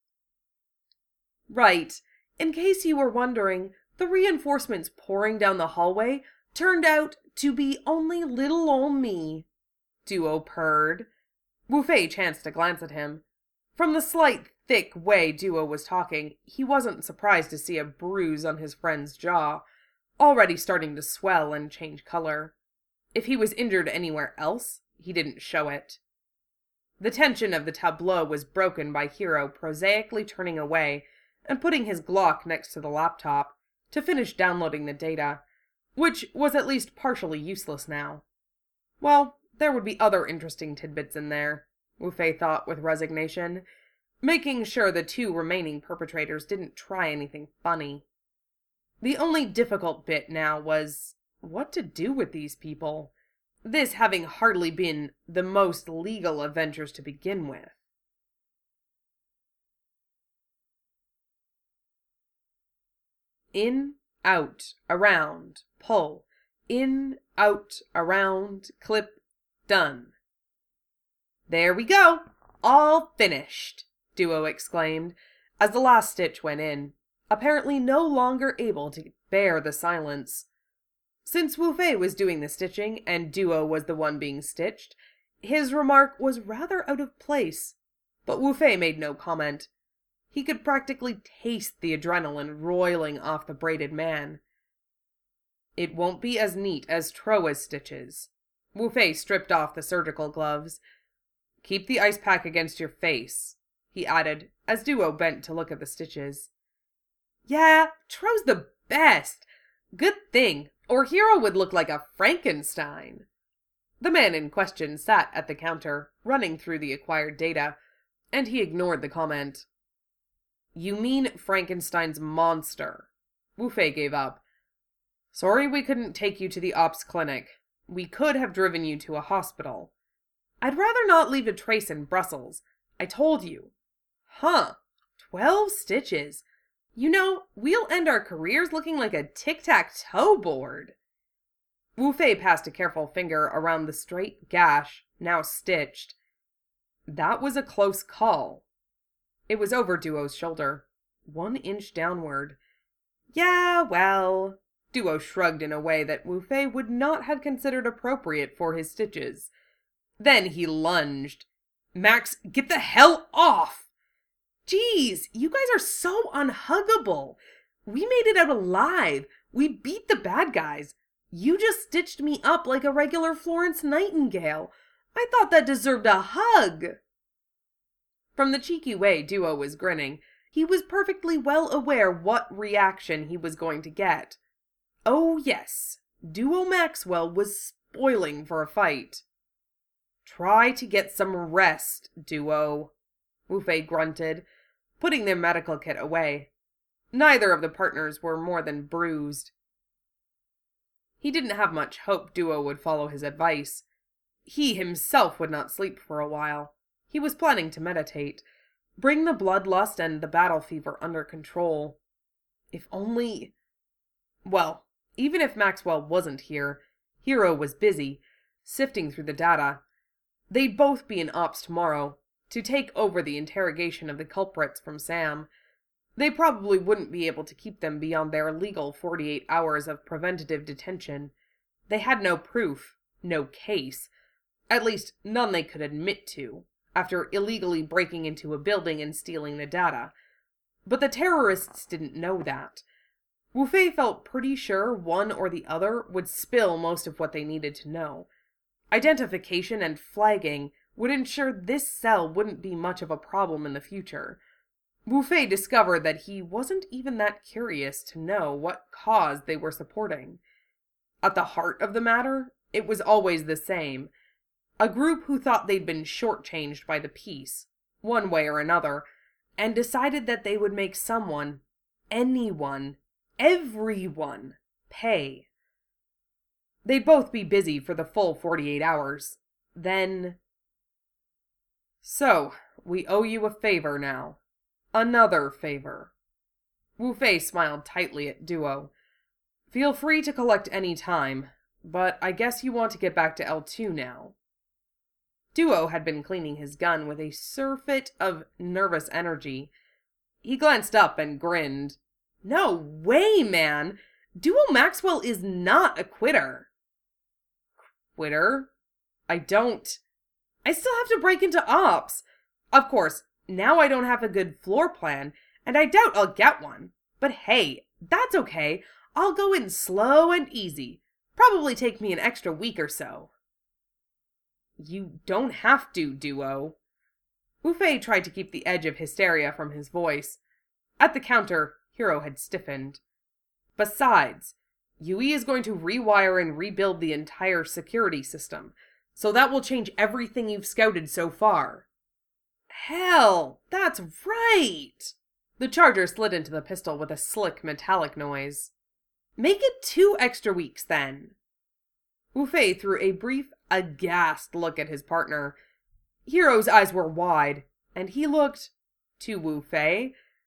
"Right. In case you were wondering, the reinforcements pouring down the hallway turned out to be only little ol' me," Duo purred. Wu Fei chanced to glance at him. From the slight, thick way Duo was talking, he wasn't surprised to see a bruise on his friend's jaw, already starting to swell and change color. If he was injured anywhere else, he didn't show it. The tension of the tableau was broken by Hiro prosaically turning away and putting his Glock next to the laptop to finish downloading the data, which was at least partially useless now. Well, there would be other interesting tidbits in there, Wu Fei thought with resignation, making sure the two remaining perpetrators didn't try anything funny. The only difficult bit now was what to do with these people, this having hardly been the most legal of ventures to begin with. In, out, around, pull. In, out, around, clip, done. There we go! All finished, Duo exclaimed, as the last stitch went in, apparently no longer able to bear the silence. Since Wu Fei was doing the stitching and Duo was the one being stitched, his remark was rather out of place, but Wu Fei made no comment. He could practically taste the adrenaline roiling off the braided man. It won't be as neat as Troa's stitches. Wu Fei stripped off the surgical gloves. Keep the ice pack against your face, he added, as Duo bent to look at the stitches. Yeah, Tro's the best. Good thing, or Hero would look like a Frankenstein. The man in question sat at the counter, running through the acquired data, and he ignored the comment. You mean Frankenstein's monster. Wu Fei gave up. Sorry we couldn't take you to the ops clinic. We could have driven you to a hospital. I'd rather not leave a trace in Brussels. I told you. Huh. Twelve stitches. You know, we'll end our careers looking like a tic-tac-toe board. Wu Fei passed a careful finger around the straight gash, now stitched. That was a close call. It was over Duo's shoulder, one inch downward. Yeah, well... Duo shrugged in a way that Wu Fei would not have considered appropriate for his stitches. Then he lunged. Max, get the hell off! Geez, you guys are so unhuggable. We made it out alive. We beat the bad guys. You just stitched me up like a regular Florence Nightingale. I thought that deserved a hug. From the cheeky way Duo was grinning, he was perfectly well aware what reaction he was going to get. Oh yes, Duo Maxwell was spoiling for a fight. Try to get some rest, Duo, Wu Fei grunted, putting their medical kit away. Neither of the partners were more than bruised. He didn't have much hope Duo would follow his advice. He himself would not sleep for a while. He was planning to meditate, bring the bloodlust and the battle fever under control. If only... Well, even if Maxwell wasn't here, Hero was busy, sifting through the data. They'd both be in ops tomorrow, to take over the interrogation of the culprits from Sam. They probably wouldn't be able to keep them beyond their legal forty-eight hours of preventative detention. They had no proof, no case, at least none they could admit to, after illegally breaking into a building and stealing the data. But the terrorists didn't know that. Wu Fei felt pretty sure one or the other would spill most of what they needed to know. Identification and flagging would ensure this cell wouldn't be much of a problem in the future. Wu Fei discovered that he wasn't even that curious to know what cause they were supporting. At the heart of the matter, it was always the same. A group who thought they'd been shortchanged by the peace, one way or another, and decided that they would make someone, anyone, everyone, pay. They'd both be busy for the full forty-eight hours. Then... So, we owe you a favor now. Another favor. Wu Fei smiled tightly at Duo. Feel free to collect any time, but I guess you want to get back to L two now. Duo had been cleaning his gun with a surfeit of nervous energy. He glanced up and grinned. No way, man! Duo Maxwell is not a quitter. Quitter? I don't... I still have to break into ops. Of course, now I don't have a good floor plan, and I doubt I'll get one. But hey, that's okay. I'll go in slow and easy. Probably take me an extra week or so. You don't have to, Duo. Wu Fei tried to keep the edge of hysteria from his voice. At the counter, Hero had stiffened. Besides, Yui is going to rewire and rebuild the entire security system, so that will change everything you've scouted so far. Hell, that's right! The charger slid into the pistol with a slick metallic noise. Make it two extra weeks, then. Wu Fei threw a brief, aghast look at his partner. Hero's eyes were wide, and he looked, to Wu Fei,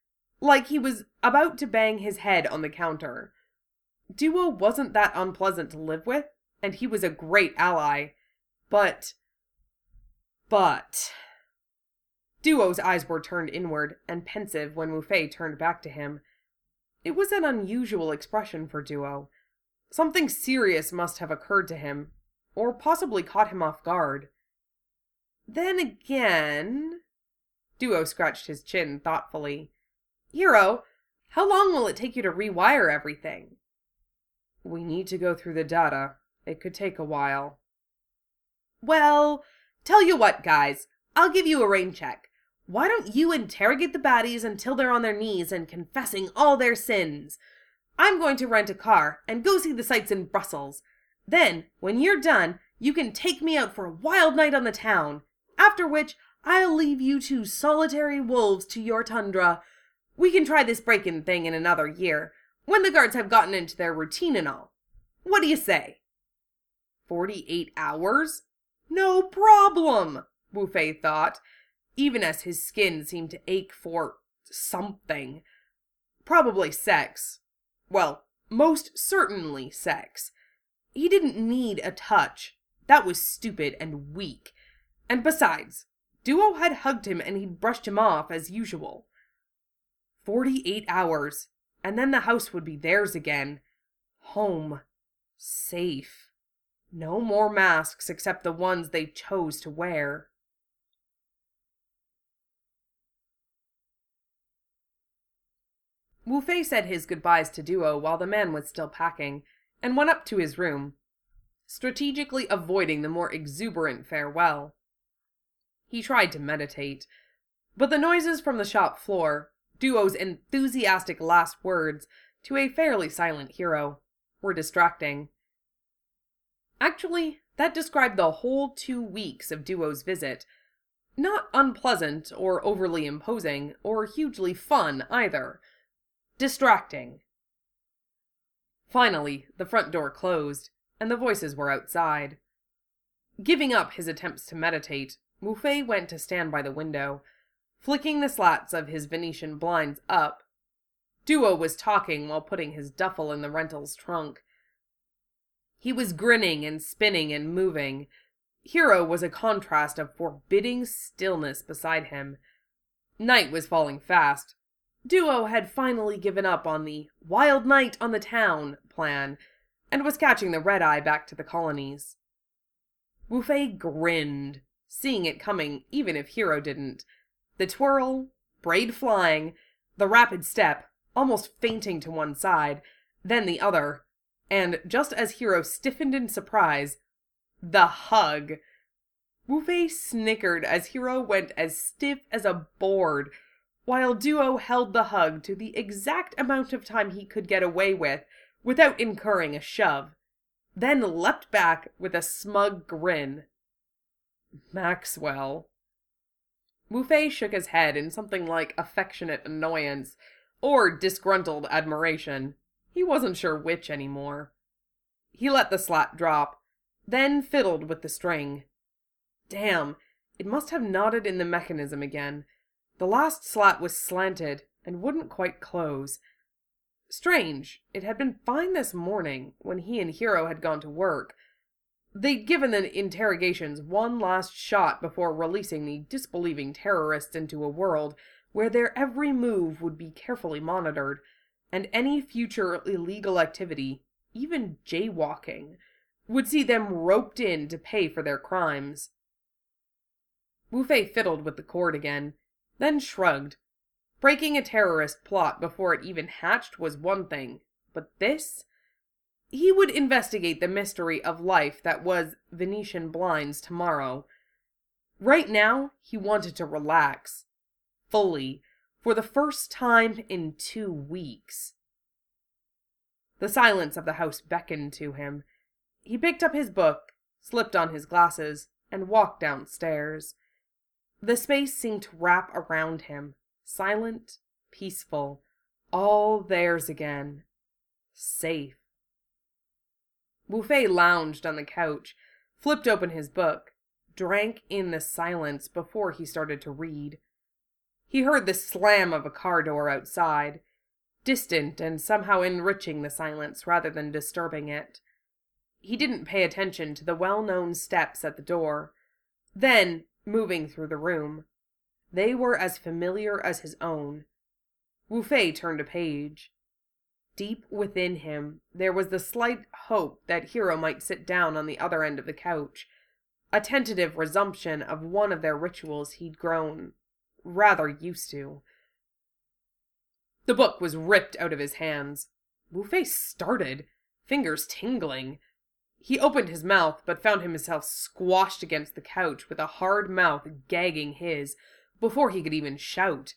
like he was about to bang his head on the counter. Duo wasn't that unpleasant to live with, and he was a great ally. But... But... Duo's eyes were turned inward and pensive when Wu Fei turned back to him. It was an unusual expression for Duo. Something serious must have occurred to him, or possibly caught him off guard. Then again... Duo scratched his chin thoughtfully. Hiro, how long will it take you to rewire everything? We need to go through the data. It could take a while. Well, tell you what, guys. I'll give you a rain check. Why don't you interrogate the baddies until they're on their knees and confessing all their sins? I'm going to rent a car and go see the sights in Brussels. Then, when you're done, you can take me out for a wild night on the town. After which, I'll leave you two solitary wolves to your tundra. We can try this break-in thing in another year, when the guards have gotten into their routine and all. What do you say? Forty-eight hours? No problem, Wu Fei thought, even as his skin seemed to ache for something. Probably sex. Well, most certainly sex. He didn't need a touch. That was stupid and weak. And besides, Duo had hugged him and he'd brushed him off as usual. Forty-eight hours, and then the house would be theirs again. Home. Safe. No more masks except the ones they chose to wear. Wu Fei said his goodbyes to Duo while the man was still packing, and went up to his room, strategically avoiding the more exuberant farewell. He tried to meditate, but the noises from the shop floor, Duo's enthusiastic last words to a fairly silent Hiro, were distracting. Actually, that described the whole two weeks of Duo's visit. Not unpleasant, or overly imposing, or hugely fun either. Distracting. Finally, the front door closed, and the voices were outside. Giving up his attempts to meditate, Wu Fei went to stand by the window, flicking the slats of his Venetian blinds up. Duo was talking while putting his duffel in the rental's trunk. He was grinning and spinning and moving. Hiro was a contrast of forbidding stillness beside him. Night was falling fast. Duo had finally given up on the wild night on the town plan, and was catching the red-eye back to the colonies. Wu Fei grinned, seeing it coming even if Hiro didn't. The twirl, braid flying, the rapid step, almost fainting to one side, then the other, and just as Hiro stiffened in surprise, the hug. Wu Fei snickered as Hiro went as stiff as a board, while Duo held the hug to the exact amount of time he could get away with without incurring a shove, then leapt back with a smug grin. Maxwell. Wu Fei shook his head in something like affectionate annoyance, or disgruntled admiration. He wasn't sure which anymore. He let the slat drop, then fiddled with the string. Damn, it must have knotted in the mechanism again. The last slat was slanted, and wouldn't quite close. Strange, it had been fine this morning, when he and Hiro had gone to work. They'd given the interrogations one last shot before releasing the disbelieving terrorists into a world where their every move would be carefully monitored, and any future illegal activity, even jaywalking, would see them roped in to pay for their crimes. Wu Fei fiddled with the cord again, then shrugged. Breaking a terrorist plot before it even hatched was one thing, but this? He would investigate the mystery of life that was Venetian blinds tomorrow. Right now, he wanted to relax. Fully, for the first time in two weeks. The silence of the house beckoned to him. He picked up his book, slipped on his glasses, and walked downstairs. The space seemed to wrap around him, silent, peaceful, all theirs again. Safe. Wu Fei lounged on the couch, flipped open his book, drank in the silence before he started to read. He heard the slam of a car door outside, distant and somehow enriching the silence rather than disturbing it. He didn't pay attention to the well-known steps at the door. Then, moving through the room, they were as familiar as his own. Wu Fei turned a page. Deep within him, there was the slight hope that Hero might sit down on the other end of the couch, a tentative resumption of one of their rituals he'd grown rather used to. The book was ripped out of his hands. Wu Fei started, fingers tingling. He opened his mouth, but found himself squashed against the couch with a hard mouth gagging his, before he could even shout.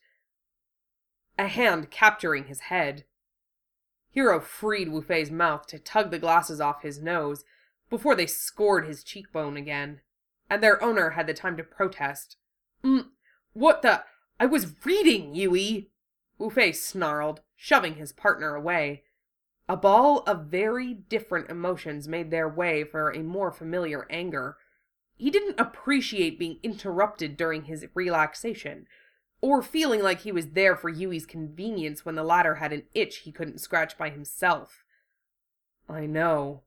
A hand capturing his head. Hero freed Wu Fei's mouth to tug the glasses off his nose, before they scored his cheekbone again, and their owner had the time to protest. Mm, what the— I was reading, Yui! Wu Fei snarled, shoving his partner away. A ball of very different emotions made their way for a more familiar anger. He didn't appreciate being interrupted during his relaxation, or feeling like he was there for Yui's convenience when the latter had an itch he couldn't scratch by himself. I know.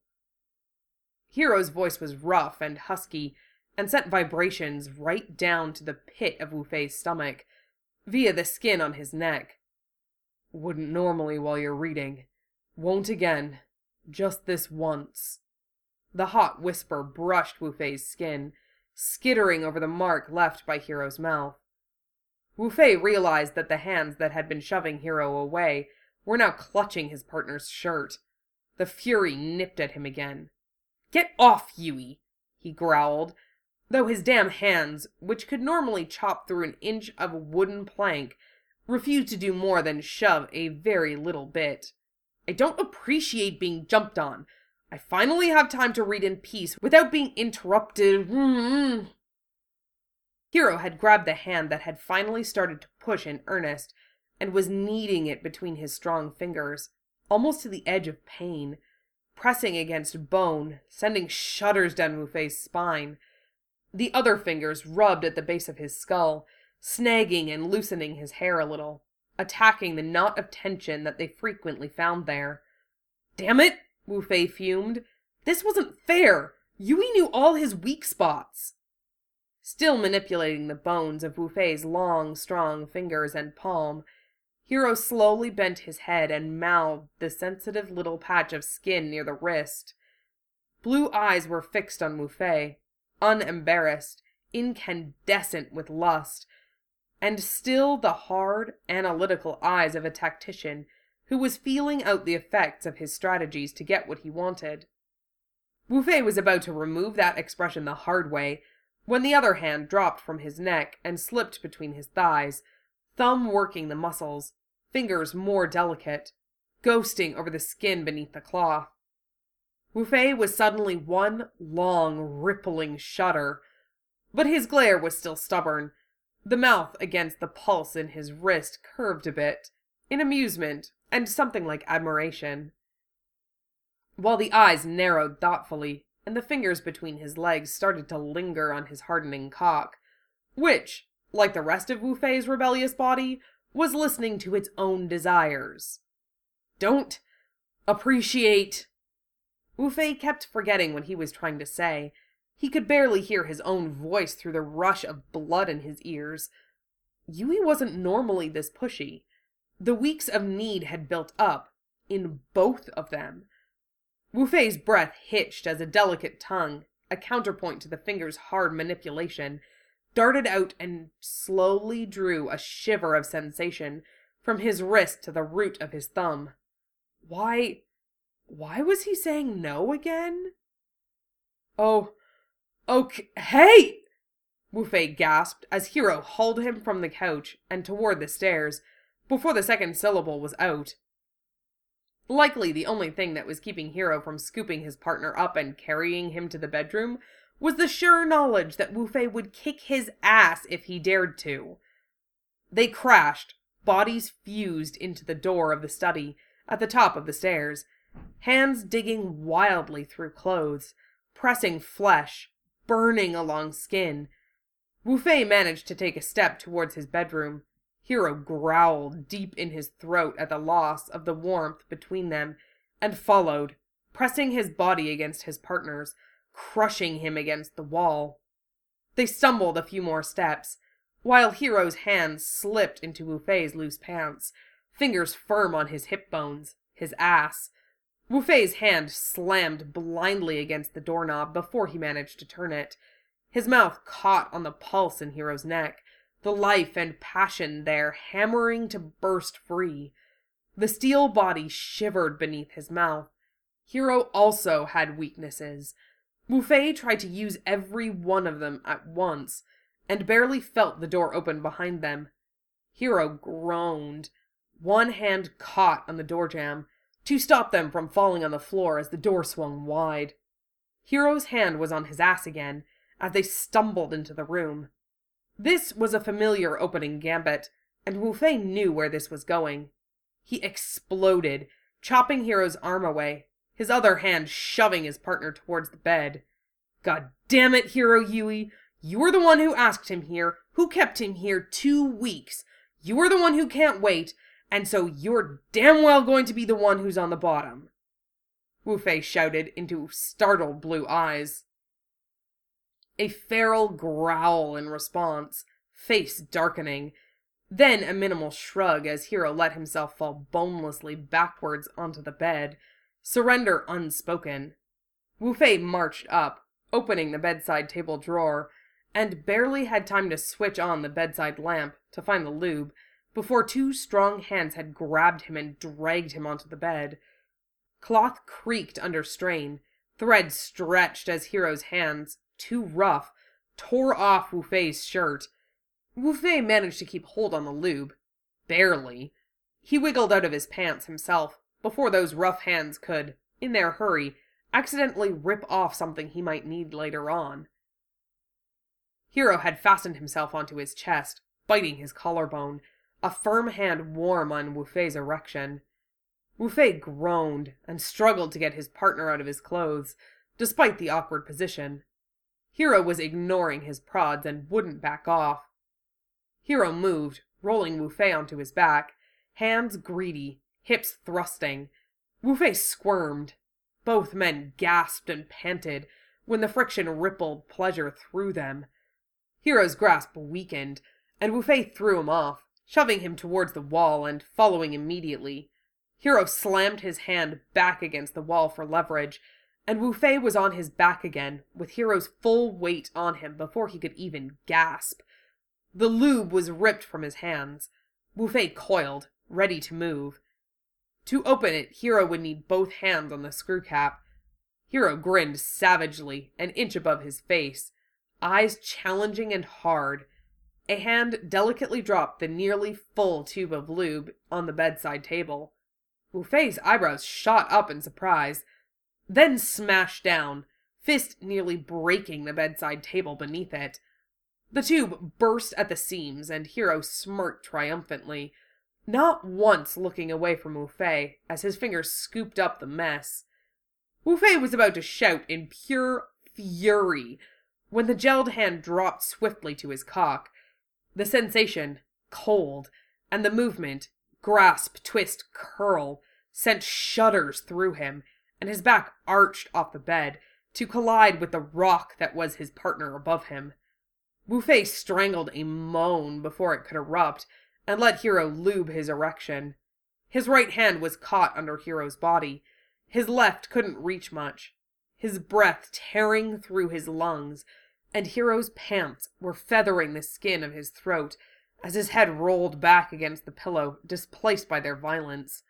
Hero's voice was rough and husky, and sent vibrations right down to the pit of Wu Fei's stomach, via the skin on his neck. Wouldn't normally while you're reading. Won't again. Just this once. The hot whisper brushed Wu Fei's skin, skittering over the mark left by Hero's mouth. Wu Fei realized that the hands that had been shoving Hero away were now clutching his partner's shirt. The fury nipped at him again. Get off, Yui, he growled, though his damn hands, which could normally chop through an inch of wooden plank, refused to do more than shove a very little bit. I don't appreciate being jumped on. I finally have time to read in peace without being interrupted. Mm-hmm. Hero had grabbed the hand that had finally started to push in earnest, and was kneading it between his strong fingers, almost to the edge of pain, pressing against bone, sending shudders down Wu Fei's spine. The other fingers rubbed at the base of his skull, snagging and loosening his hair a little, attacking the knot of tension that they frequently found there. Damn it, Wu Fei fumed. This wasn't fair. Yui knew all his weak spots. Still manipulating the bones of Wu Fei's long, strong fingers and palm, Hero slowly bent his head and mouthed the sensitive little patch of skin near the wrist. Blue eyes were fixed on Wu Fei, unembarrassed, incandescent with lust, and still the hard, analytical eyes of a tactician who was feeling out the effects of his strategies to get what he wanted. Wu Fei was about to remove that expression the hard way, when the other hand dropped from his neck and slipped between his thighs, thumb working the muscles, fingers more delicate, ghosting over the skin beneath the cloth. Wu Fei was suddenly one long, rippling shudder, but his glare was still stubborn. The mouth against the pulse in his wrist curved a bit, in amusement and something like admiration, while the eyes narrowed thoughtfully, and the fingers between his legs started to linger on his hardening cock, which, like the rest of Wu Fei's rebellious body, was listening to its own desires. Don't appreciate... Wu Fei kept forgetting what he was trying to say. He could barely hear his own voice through the rush of blood in his ears. Yui wasn't normally this pushy. The weeks of need had built up, in both of them. Wu Fei's breath hitched as a delicate tongue, a counterpoint to the finger's hard manipulation, darted out and slowly drew a shiver of sensation from his wrist to the root of his thumb. Why, why was he saying no again? Oh, okay, hey! Wu Fei gasped as Hero hauled him from the couch and toward the stairs, before the second syllable was out. Likely the only thing that was keeping Hero from scooping his partner up and carrying him to the bedroom was the sure knowledge that Wu Fei would kick his ass if he dared to. They crashed, bodies fused into the door of the study, at the top of the stairs, hands digging wildly through clothes, pressing flesh, burning along skin. Wu Fei managed to take a step towards his bedroom. Hero growled deep in his throat at the loss of the warmth between them, and followed, pressing his body against his partner's, crushing him against the wall. They stumbled a few more steps, while Hero's hand slipped into Wu Fei's loose pants, fingers firm on his hip bones, his ass. Wu Fei's hand slammed blindly against the doorknob before he managed to turn it. His mouth caught on the pulse in Hero's neck, the life and passion there hammering to burst free. The steel body shivered beneath his mouth. Hero also had weaknesses. Wu Fei tried to use every one of them at once, and barely felt the door open behind them. Hero groaned. One hand caught on the door jamb, to stop them from falling on the floor as the door swung wide. Hero's hand was on his ass again, as they stumbled into the room. This was a familiar opening gambit, and Wu Fei knew where this was going. He exploded, chopping Hero's arm away, his other hand shoving his partner towards the bed. God damn it, Hero Yui! You were the one who asked him here, who kept him here two weeks. You were the one who can't wait, and so you're damn well going to be the one who's on the bottom. Wu Fei shouted into startled blue eyes. A feral growl in response, face darkening, then a minimal shrug as Hero let himself fall bonelessly backwards onto the bed, surrender unspoken. Wu Fei marched up, opening the bedside table drawer, and barely had time to switch on the bedside lamp to find the lube before two strong hands had grabbed him and dragged him onto the bed. Cloth creaked under strain, thread stretched as Hero's hands, too rough, tore off Wu Fei's shirt. Wu Fei managed to keep hold on the lube. Barely. He wiggled out of his pants himself, before those rough hands could, in their hurry, accidentally rip off something he might need later on. Hero had fastened himself onto his chest, biting his collarbone, a firm hand warm on Wu Fei's erection. Wu Fei groaned and struggled to get his partner out of his clothes, despite the awkward position. Hero was ignoring his prods and wouldn't back off. Hero moved, rolling Wu Fei onto his back, hands greedy, hips thrusting. Wu Fei squirmed. Both men gasped and panted when the friction rippled pleasure through them. Hero's grasp weakened, and Wu Fei threw him off, shoving him towards the wall and following immediately. Hero slammed his hand back against the wall for leverage, and Wu Fei was on his back again, with Hero's full weight on him before he could even gasp. The lube was ripped from his hands. Wu Fei coiled, ready to move. To open it, Hero would need both hands on the screw cap. Hero grinned savagely, an inch above his face, eyes challenging and hard. A hand delicately dropped the nearly full tube of lube on the bedside table. Wu Fei's eyebrows shot up in surprise, then smashed down, fist nearly breaking the bedside table beneath it. The tube burst at the seams, and Hero smirked triumphantly, not once looking away from Wu Fei as his fingers scooped up the mess. Wu Fei was about to shout in pure fury when the gelled hand dropped swiftly to his cock. The sensation, cold, and the movement, grasp, twist, curl, sent shudders through him, and his back arched off the bed to collide with the rock that was his partner above him. Wu Fei strangled a moan before it could erupt, and let Hero lube his erection. His right hand was caught under Hero's body. His left couldn't reach much. His breath tearing through his lungs, and Hero's pants were feathering the skin of his throat as his head rolled back against the pillow, displaced by their violence.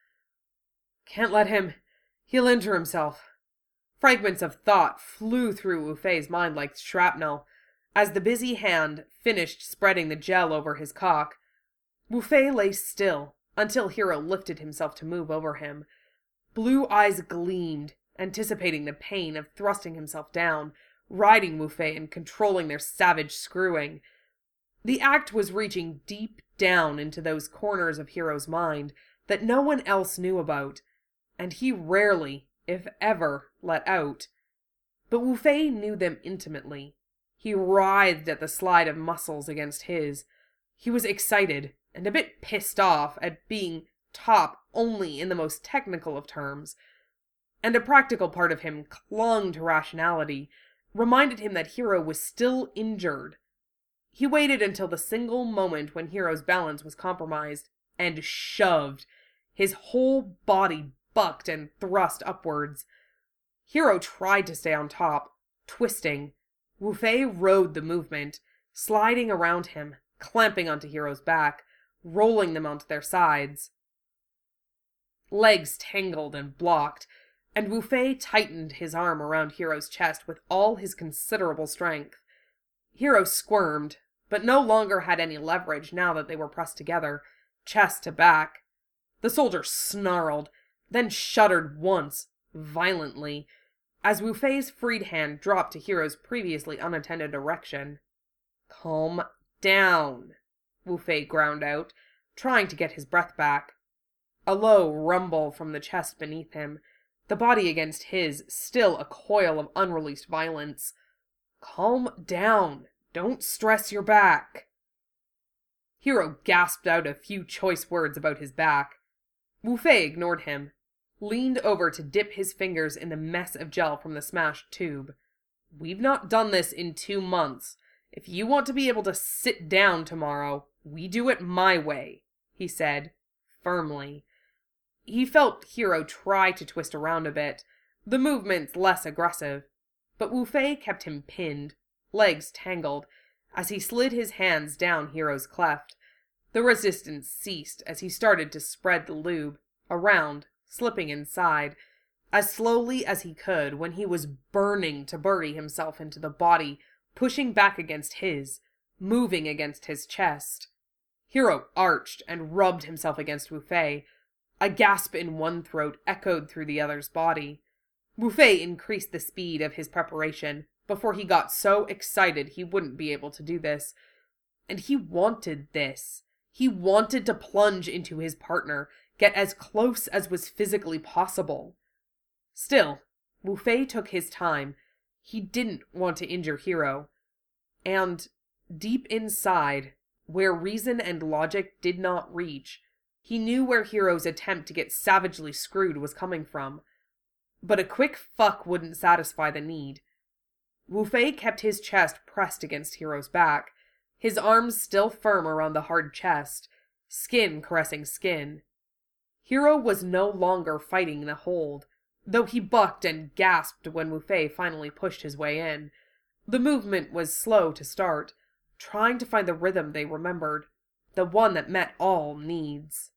Can't let him. He'll injure himself. Fragments of thought flew through Wu Fei's mind like shrapnel, as the busy hand finished spreading the gel over his cock. Wu Fei lay still, until Hero lifted himself to move over him. Blue eyes gleamed, anticipating the pain of thrusting himself down, riding Wu Fei and controlling their savage screwing. The act was reaching deep down into those corners of Hero's mind that no one else knew about, and he rarely, if ever, let out. But Wu Fei knew them intimately. He writhed at the slide of muscles against his. He was excited, and a bit pissed off at being top only in the most technical of terms. And a practical part of him clung to rationality, reminded him that Hiro was still injured. He waited until the single moment when Hiro's balance was compromised, and shoved. His whole body bucked and thrust upwards. Hiro tried to stay on top, twisting. Wu Fei rode the movement, sliding around him, clamping onto Hiro's back, rolling them onto their sides. Legs tangled and blocked, and Wu Fei tightened his arm around Hiro's chest with all his considerable strength. Hiro squirmed, but no longer had any leverage now that they were pressed together, chest to back. The soldier snarled, then shuddered once, violently, as Wu Fei's freed hand dropped to Hiro's previously unattended erection. "Calm down," Wu Fei ground out, trying to get his breath back. A low rumble from the chest beneath him, the body against his, still a coil of unreleased violence. "Calm down. Don't stress your back." Hiro gasped out a few choice words about his back. Wu Fei ignored him, leaned over to dip his fingers in the mess of gel from the smashed tube. "We've not done this in two months. If you want to be able to sit down tomorrow, we do it my way," he said, firmly. He felt Hiro try to twist around a bit, the movements less aggressive, but Wu Fei kept him pinned, legs tangled, as he slid his hands down Hiro's cleft. The resistance ceased as he started to spread the lube, around, slipping inside, as slowly as he could when he was burning to bury himself into the body, pushing back against his, moving against his chest. Hiro arched and rubbed himself against Wu Fei. A gasp in one throat echoed through the other's body. Wu Fei increased the speed of his preparation before he got so excited he wouldn't be able to do this. And he wanted this. He wanted to plunge into his partner, get as close as was physically possible. Still, Wu Fei took his time. He didn't want to injure Hiro. And, deep inside, where reason and logic did not reach, he knew where Hiro's attempt to get savagely screwed was coming from. But a quick fuck wouldn't satisfy the need. Wu Fei kept his chest pressed against Hiro's back, his arms still firm around the hard chest, skin caressing skin. Hiro was no longer fighting the hold, though he bucked and gasped when Wu Fei finally pushed his way in. The movement was slow to start, trying to find the rhythm they remembered, the one that met all needs.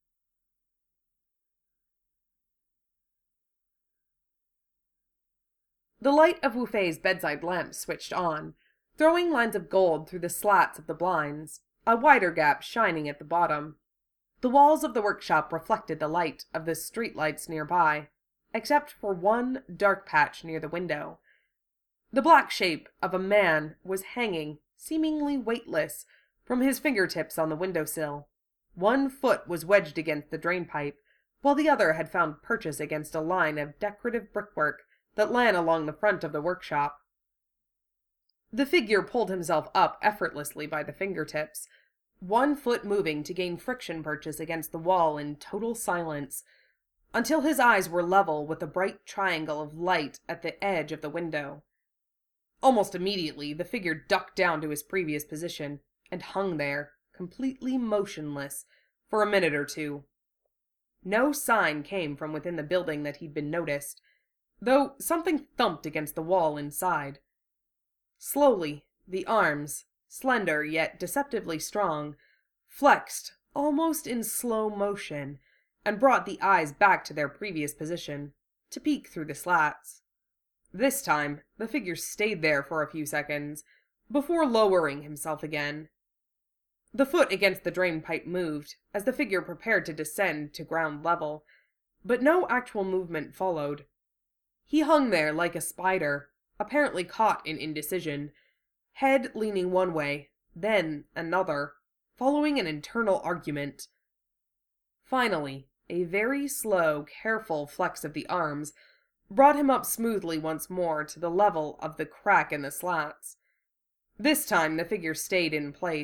The light of Wu Fei's bedside lamp switched on, throwing lines of gold through the slats of the blinds, a wider gap shining at the bottom. The walls of the workshop reflected the light of the streetlights nearby, except for one dark patch near the window. The black shape of a man was hanging, seemingly weightless, from his fingertips on the windowsill. One foot was wedged against the drainpipe, while the other had found purchase against a line of decorative brickwork that ran along the front of the workshop. The figure pulled himself up effortlessly by the fingertips, one foot moving to gain friction purchase against the wall in total silence, until his eyes were level with the bright triangle of light at the edge of the window. Almost immediately, the figure ducked down to his previous position, and hung there, completely motionless, for a minute or two. No sign came from within the building that he'd been noticed, though something thumped against the wall inside. Slowly, the arms, slender yet deceptively strong, flexed almost in slow motion, and brought the eyes back to their previous position, to peek through the slats. This time, the figure stayed there for a few seconds, before lowering himself again. The foot against the drainpipe moved, as the figure prepared to descend to ground level, but no actual movement followed. He hung there like a spider, apparently caught in indecision, head leaning one way, then another, following an internal argument. Finally, a very slow, careful flex of the arms brought him up smoothly once more to the level of the crack in the slats. This time the figure stayed in place,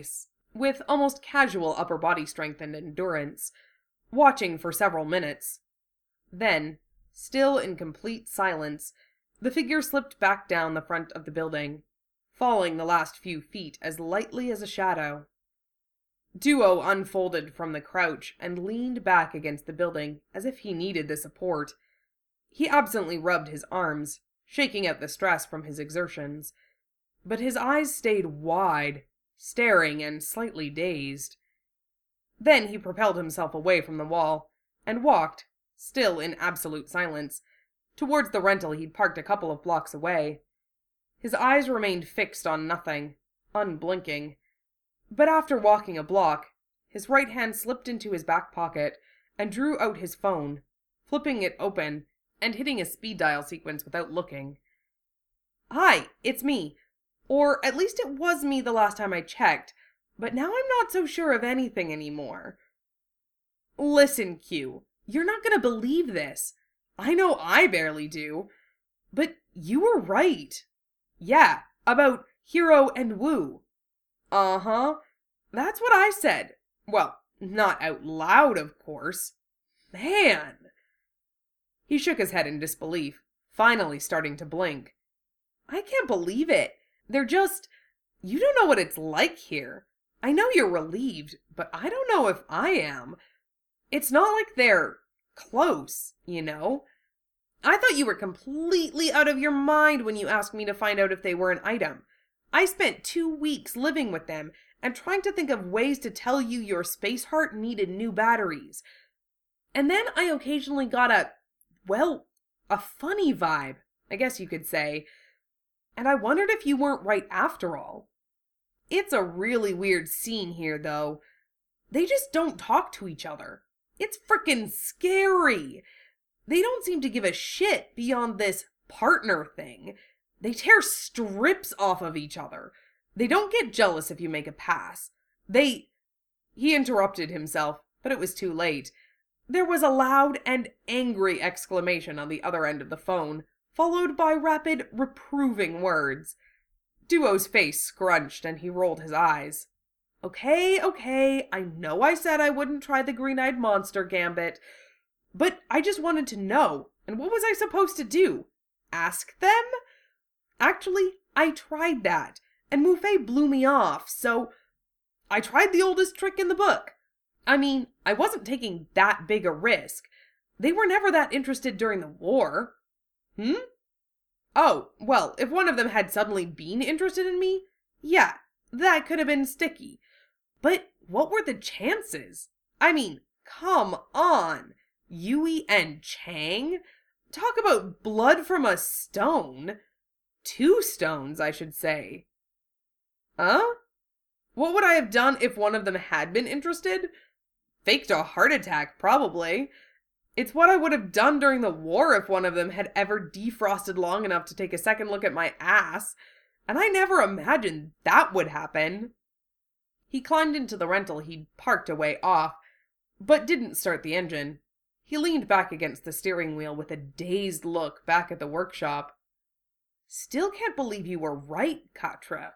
with almost casual upper body strength and endurance, watching for several minutes. Then, still in complete silence, the figure slipped back down the front of the building, falling the last few feet as lightly as a shadow. Duo unfolded from the crouch and leaned back against the building as if he needed the support. He absently rubbed his arms, shaking out the stress from his exertions, but his eyes stayed wide, staring and slightly dazed. Then he propelled himself away from the wall and walked, still in absolute silence, towards the rental he'd parked a couple of blocks away. His eyes remained fixed on nothing, unblinking. But after walking a block, his right hand slipped into his back pocket and drew out his phone, flipping it open and hitting a speed dial sequence without looking. "Hi, it's me. Or at least it was me the last time I checked, but now I'm not so sure of anything anymore." "Listen, Q, you're not gonna believe this. I know I barely do. But you were right. Yeah, about Hiro and Wu." "Uh-huh. That's what I said. Well, not out loud, of course. Man." He shook his head in disbelief, finally starting to blink. "I can't believe it. They're just... You don't know what it's like here. I know you're relieved, but I don't know if I am. It's not like they're close, you know? I thought you were completely out of your mind when you asked me to find out if they were an item. I spent two weeks living with them and trying to think of ways to tell you your space heart needed new batteries. And then I occasionally got a, well, a funny vibe, I guess you could say. And I wondered if you weren't right after all. It's a really weird scene here, though. They just don't talk to each other. It's frickin' scary. They don't seem to give a shit beyond this partner thing. They tear strips off of each other. They don't get jealous if you make a pass. They... He interrupted himself, but it was too late. There was a loud and angry exclamation on the other end of the phone, followed by rapid, reproving words. Duo's face scrunched and he rolled his eyes. "Okay, okay, I know I said I wouldn't try the green-eyed monster gambit, but I just wanted to know, and what was I supposed to do? Ask them? Actually, I tried that, and Mufei blew me off, so I tried the oldest trick in the book. I mean, I wasn't taking that big a risk. They were never that interested during the war." "Hmm? Oh, well, if one of them had suddenly been interested in me, yeah, that could have been sticky. But what were the chances? I mean, come on. Yui and Chang? Talk about blood from a stone. Two stones, I should say." "Huh? What would I have done if one of them had been interested? Faked a heart attack, probably. It's what I would have done during the war if one of them had ever defrosted long enough to take a second look at my ass, and I never imagined that would happen." He climbed into the rental he'd parked a way off, but didn't start the engine. He leaned back against the steering wheel with a dazed look back at the workshop. "Still can't believe you were right, Katra.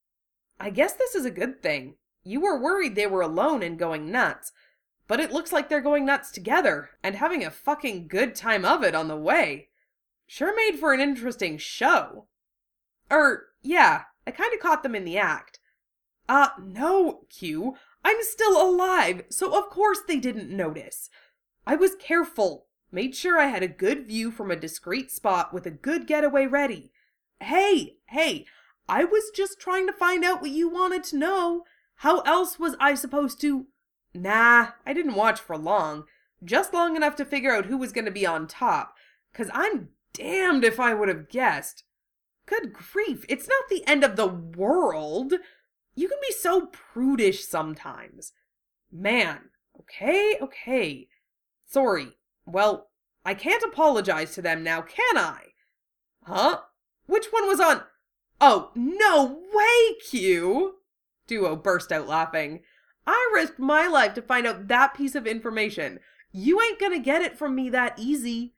I guess this is a good thing. You were worried they were alone and going nuts, but it looks like they're going nuts together and having a fucking good time of it on the way. Sure made for an interesting show." Er, yeah, I kinda caught them in the act." Uh, no, Q. I'm still alive, so of course they didn't notice. I was careful, made sure I had a good view from a discreet spot with a good getaway ready. Hey, hey, I was just trying to find out what you wanted to know. How else was I supposed to... Nah, I didn't watch for long. Just long enough to figure out who was going to be on top, 'cause I'm damned if I would have guessed. Good grief, it's not the end of the world. You can be so prudish sometimes. Man, okay, okay. Sorry. Well, I can't apologize to them now, can I? Huh? Which one was on... Oh, no way, Q! Duo burst out laughing. I risked my life to find out that piece of information. You ain't gonna get it from me that easy.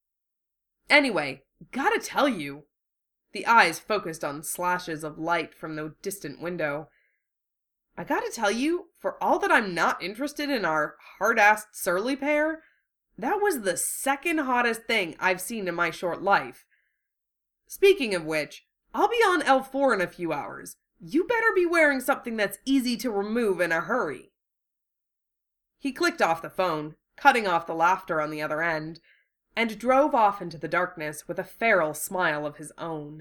Anyway, gotta tell you. The eyes focused on slashes of light from the distant window. I gotta tell you, for all that I'm not interested in our hard-assed surly pair, that was the second hottest thing I've seen in my short life. Speaking of which, I'll be on L four in a few hours. You better be wearing something that's easy to remove in a hurry. He clicked off the phone, cutting off the laughter on the other end, and drove off into the darkness with a feral smile of his own.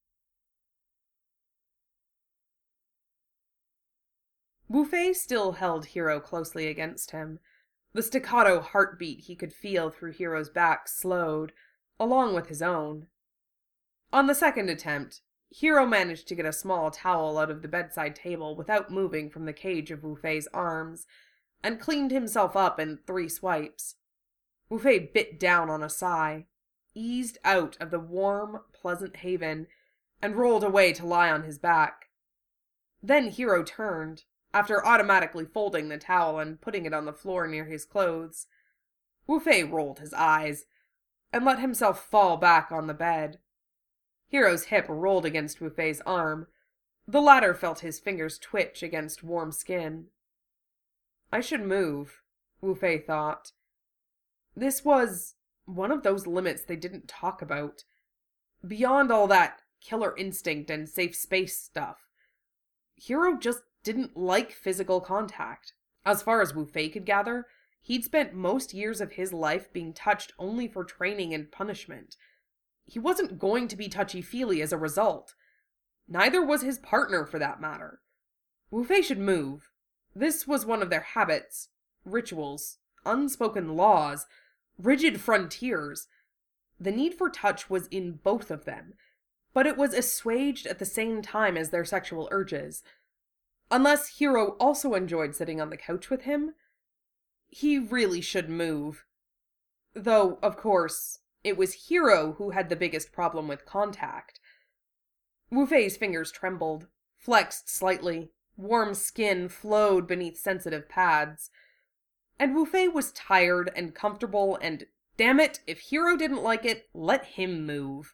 Wu Fei still held Hiro closely against him. The staccato heartbeat he could feel through Hiro's back slowed, along with his own. On the second attempt, Hiro managed to get a small towel out of the bedside table without moving from the cage of Wu Fei's arms, and cleaned himself up in three swipes. Wu Fei bit down on a sigh, eased out of the warm, pleasant haven, and rolled away to lie on his back. Then Hiro turned, after automatically folding the towel and putting it on the floor near his clothes. Wu Fei rolled his eyes, and let himself fall back on the bed. Hiro's hip rolled against Wu Fei's arm. The latter felt his fingers twitch against warm skin. I should move, Wu Fei thought. This was one of those limits they didn't talk about. Beyond all that killer instinct and safe space stuff, Hiro just didn't like physical contact. As far as Wu Fei could gather, he'd spent most years of his life being touched only for training and punishment. He wasn't going to be touchy-feely as a result. Neither was his partner, for that matter. Wu Fei should move. This was one of their habits, rituals, unspoken laws, rigid frontiers. The need for touch was in both of them, but it was assuaged at the same time as their sexual urges. Unless Hiro also enjoyed sitting on the couch with him, he really should move. Though, of course, it was Hiro who had the biggest problem with contact. Wu Fei's fingers trembled, flexed slightly, warm skin flowed beneath sensitive pads. And Wu Fei was tired and comfortable, and damn it, if Hiro didn't like it, let him move.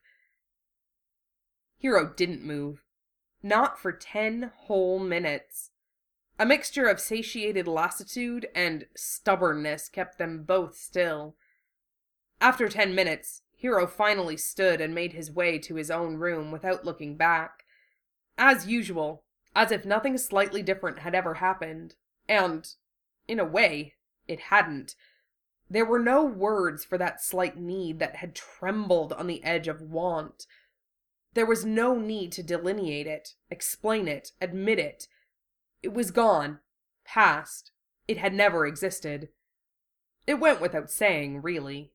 Hiro didn't move. Not for ten whole minutes. A mixture of satiated lassitude and stubbornness kept them both still. After ten minutes, Hiro finally stood and made his way to his own room without looking back. As usual, as if nothing slightly different had ever happened. And, in a way, it hadn't. There were no words for that slight need that had trembled on the edge of want. There was no need to delineate it, explain it, admit it. It was gone, past. It had never existed. It went without saying, really.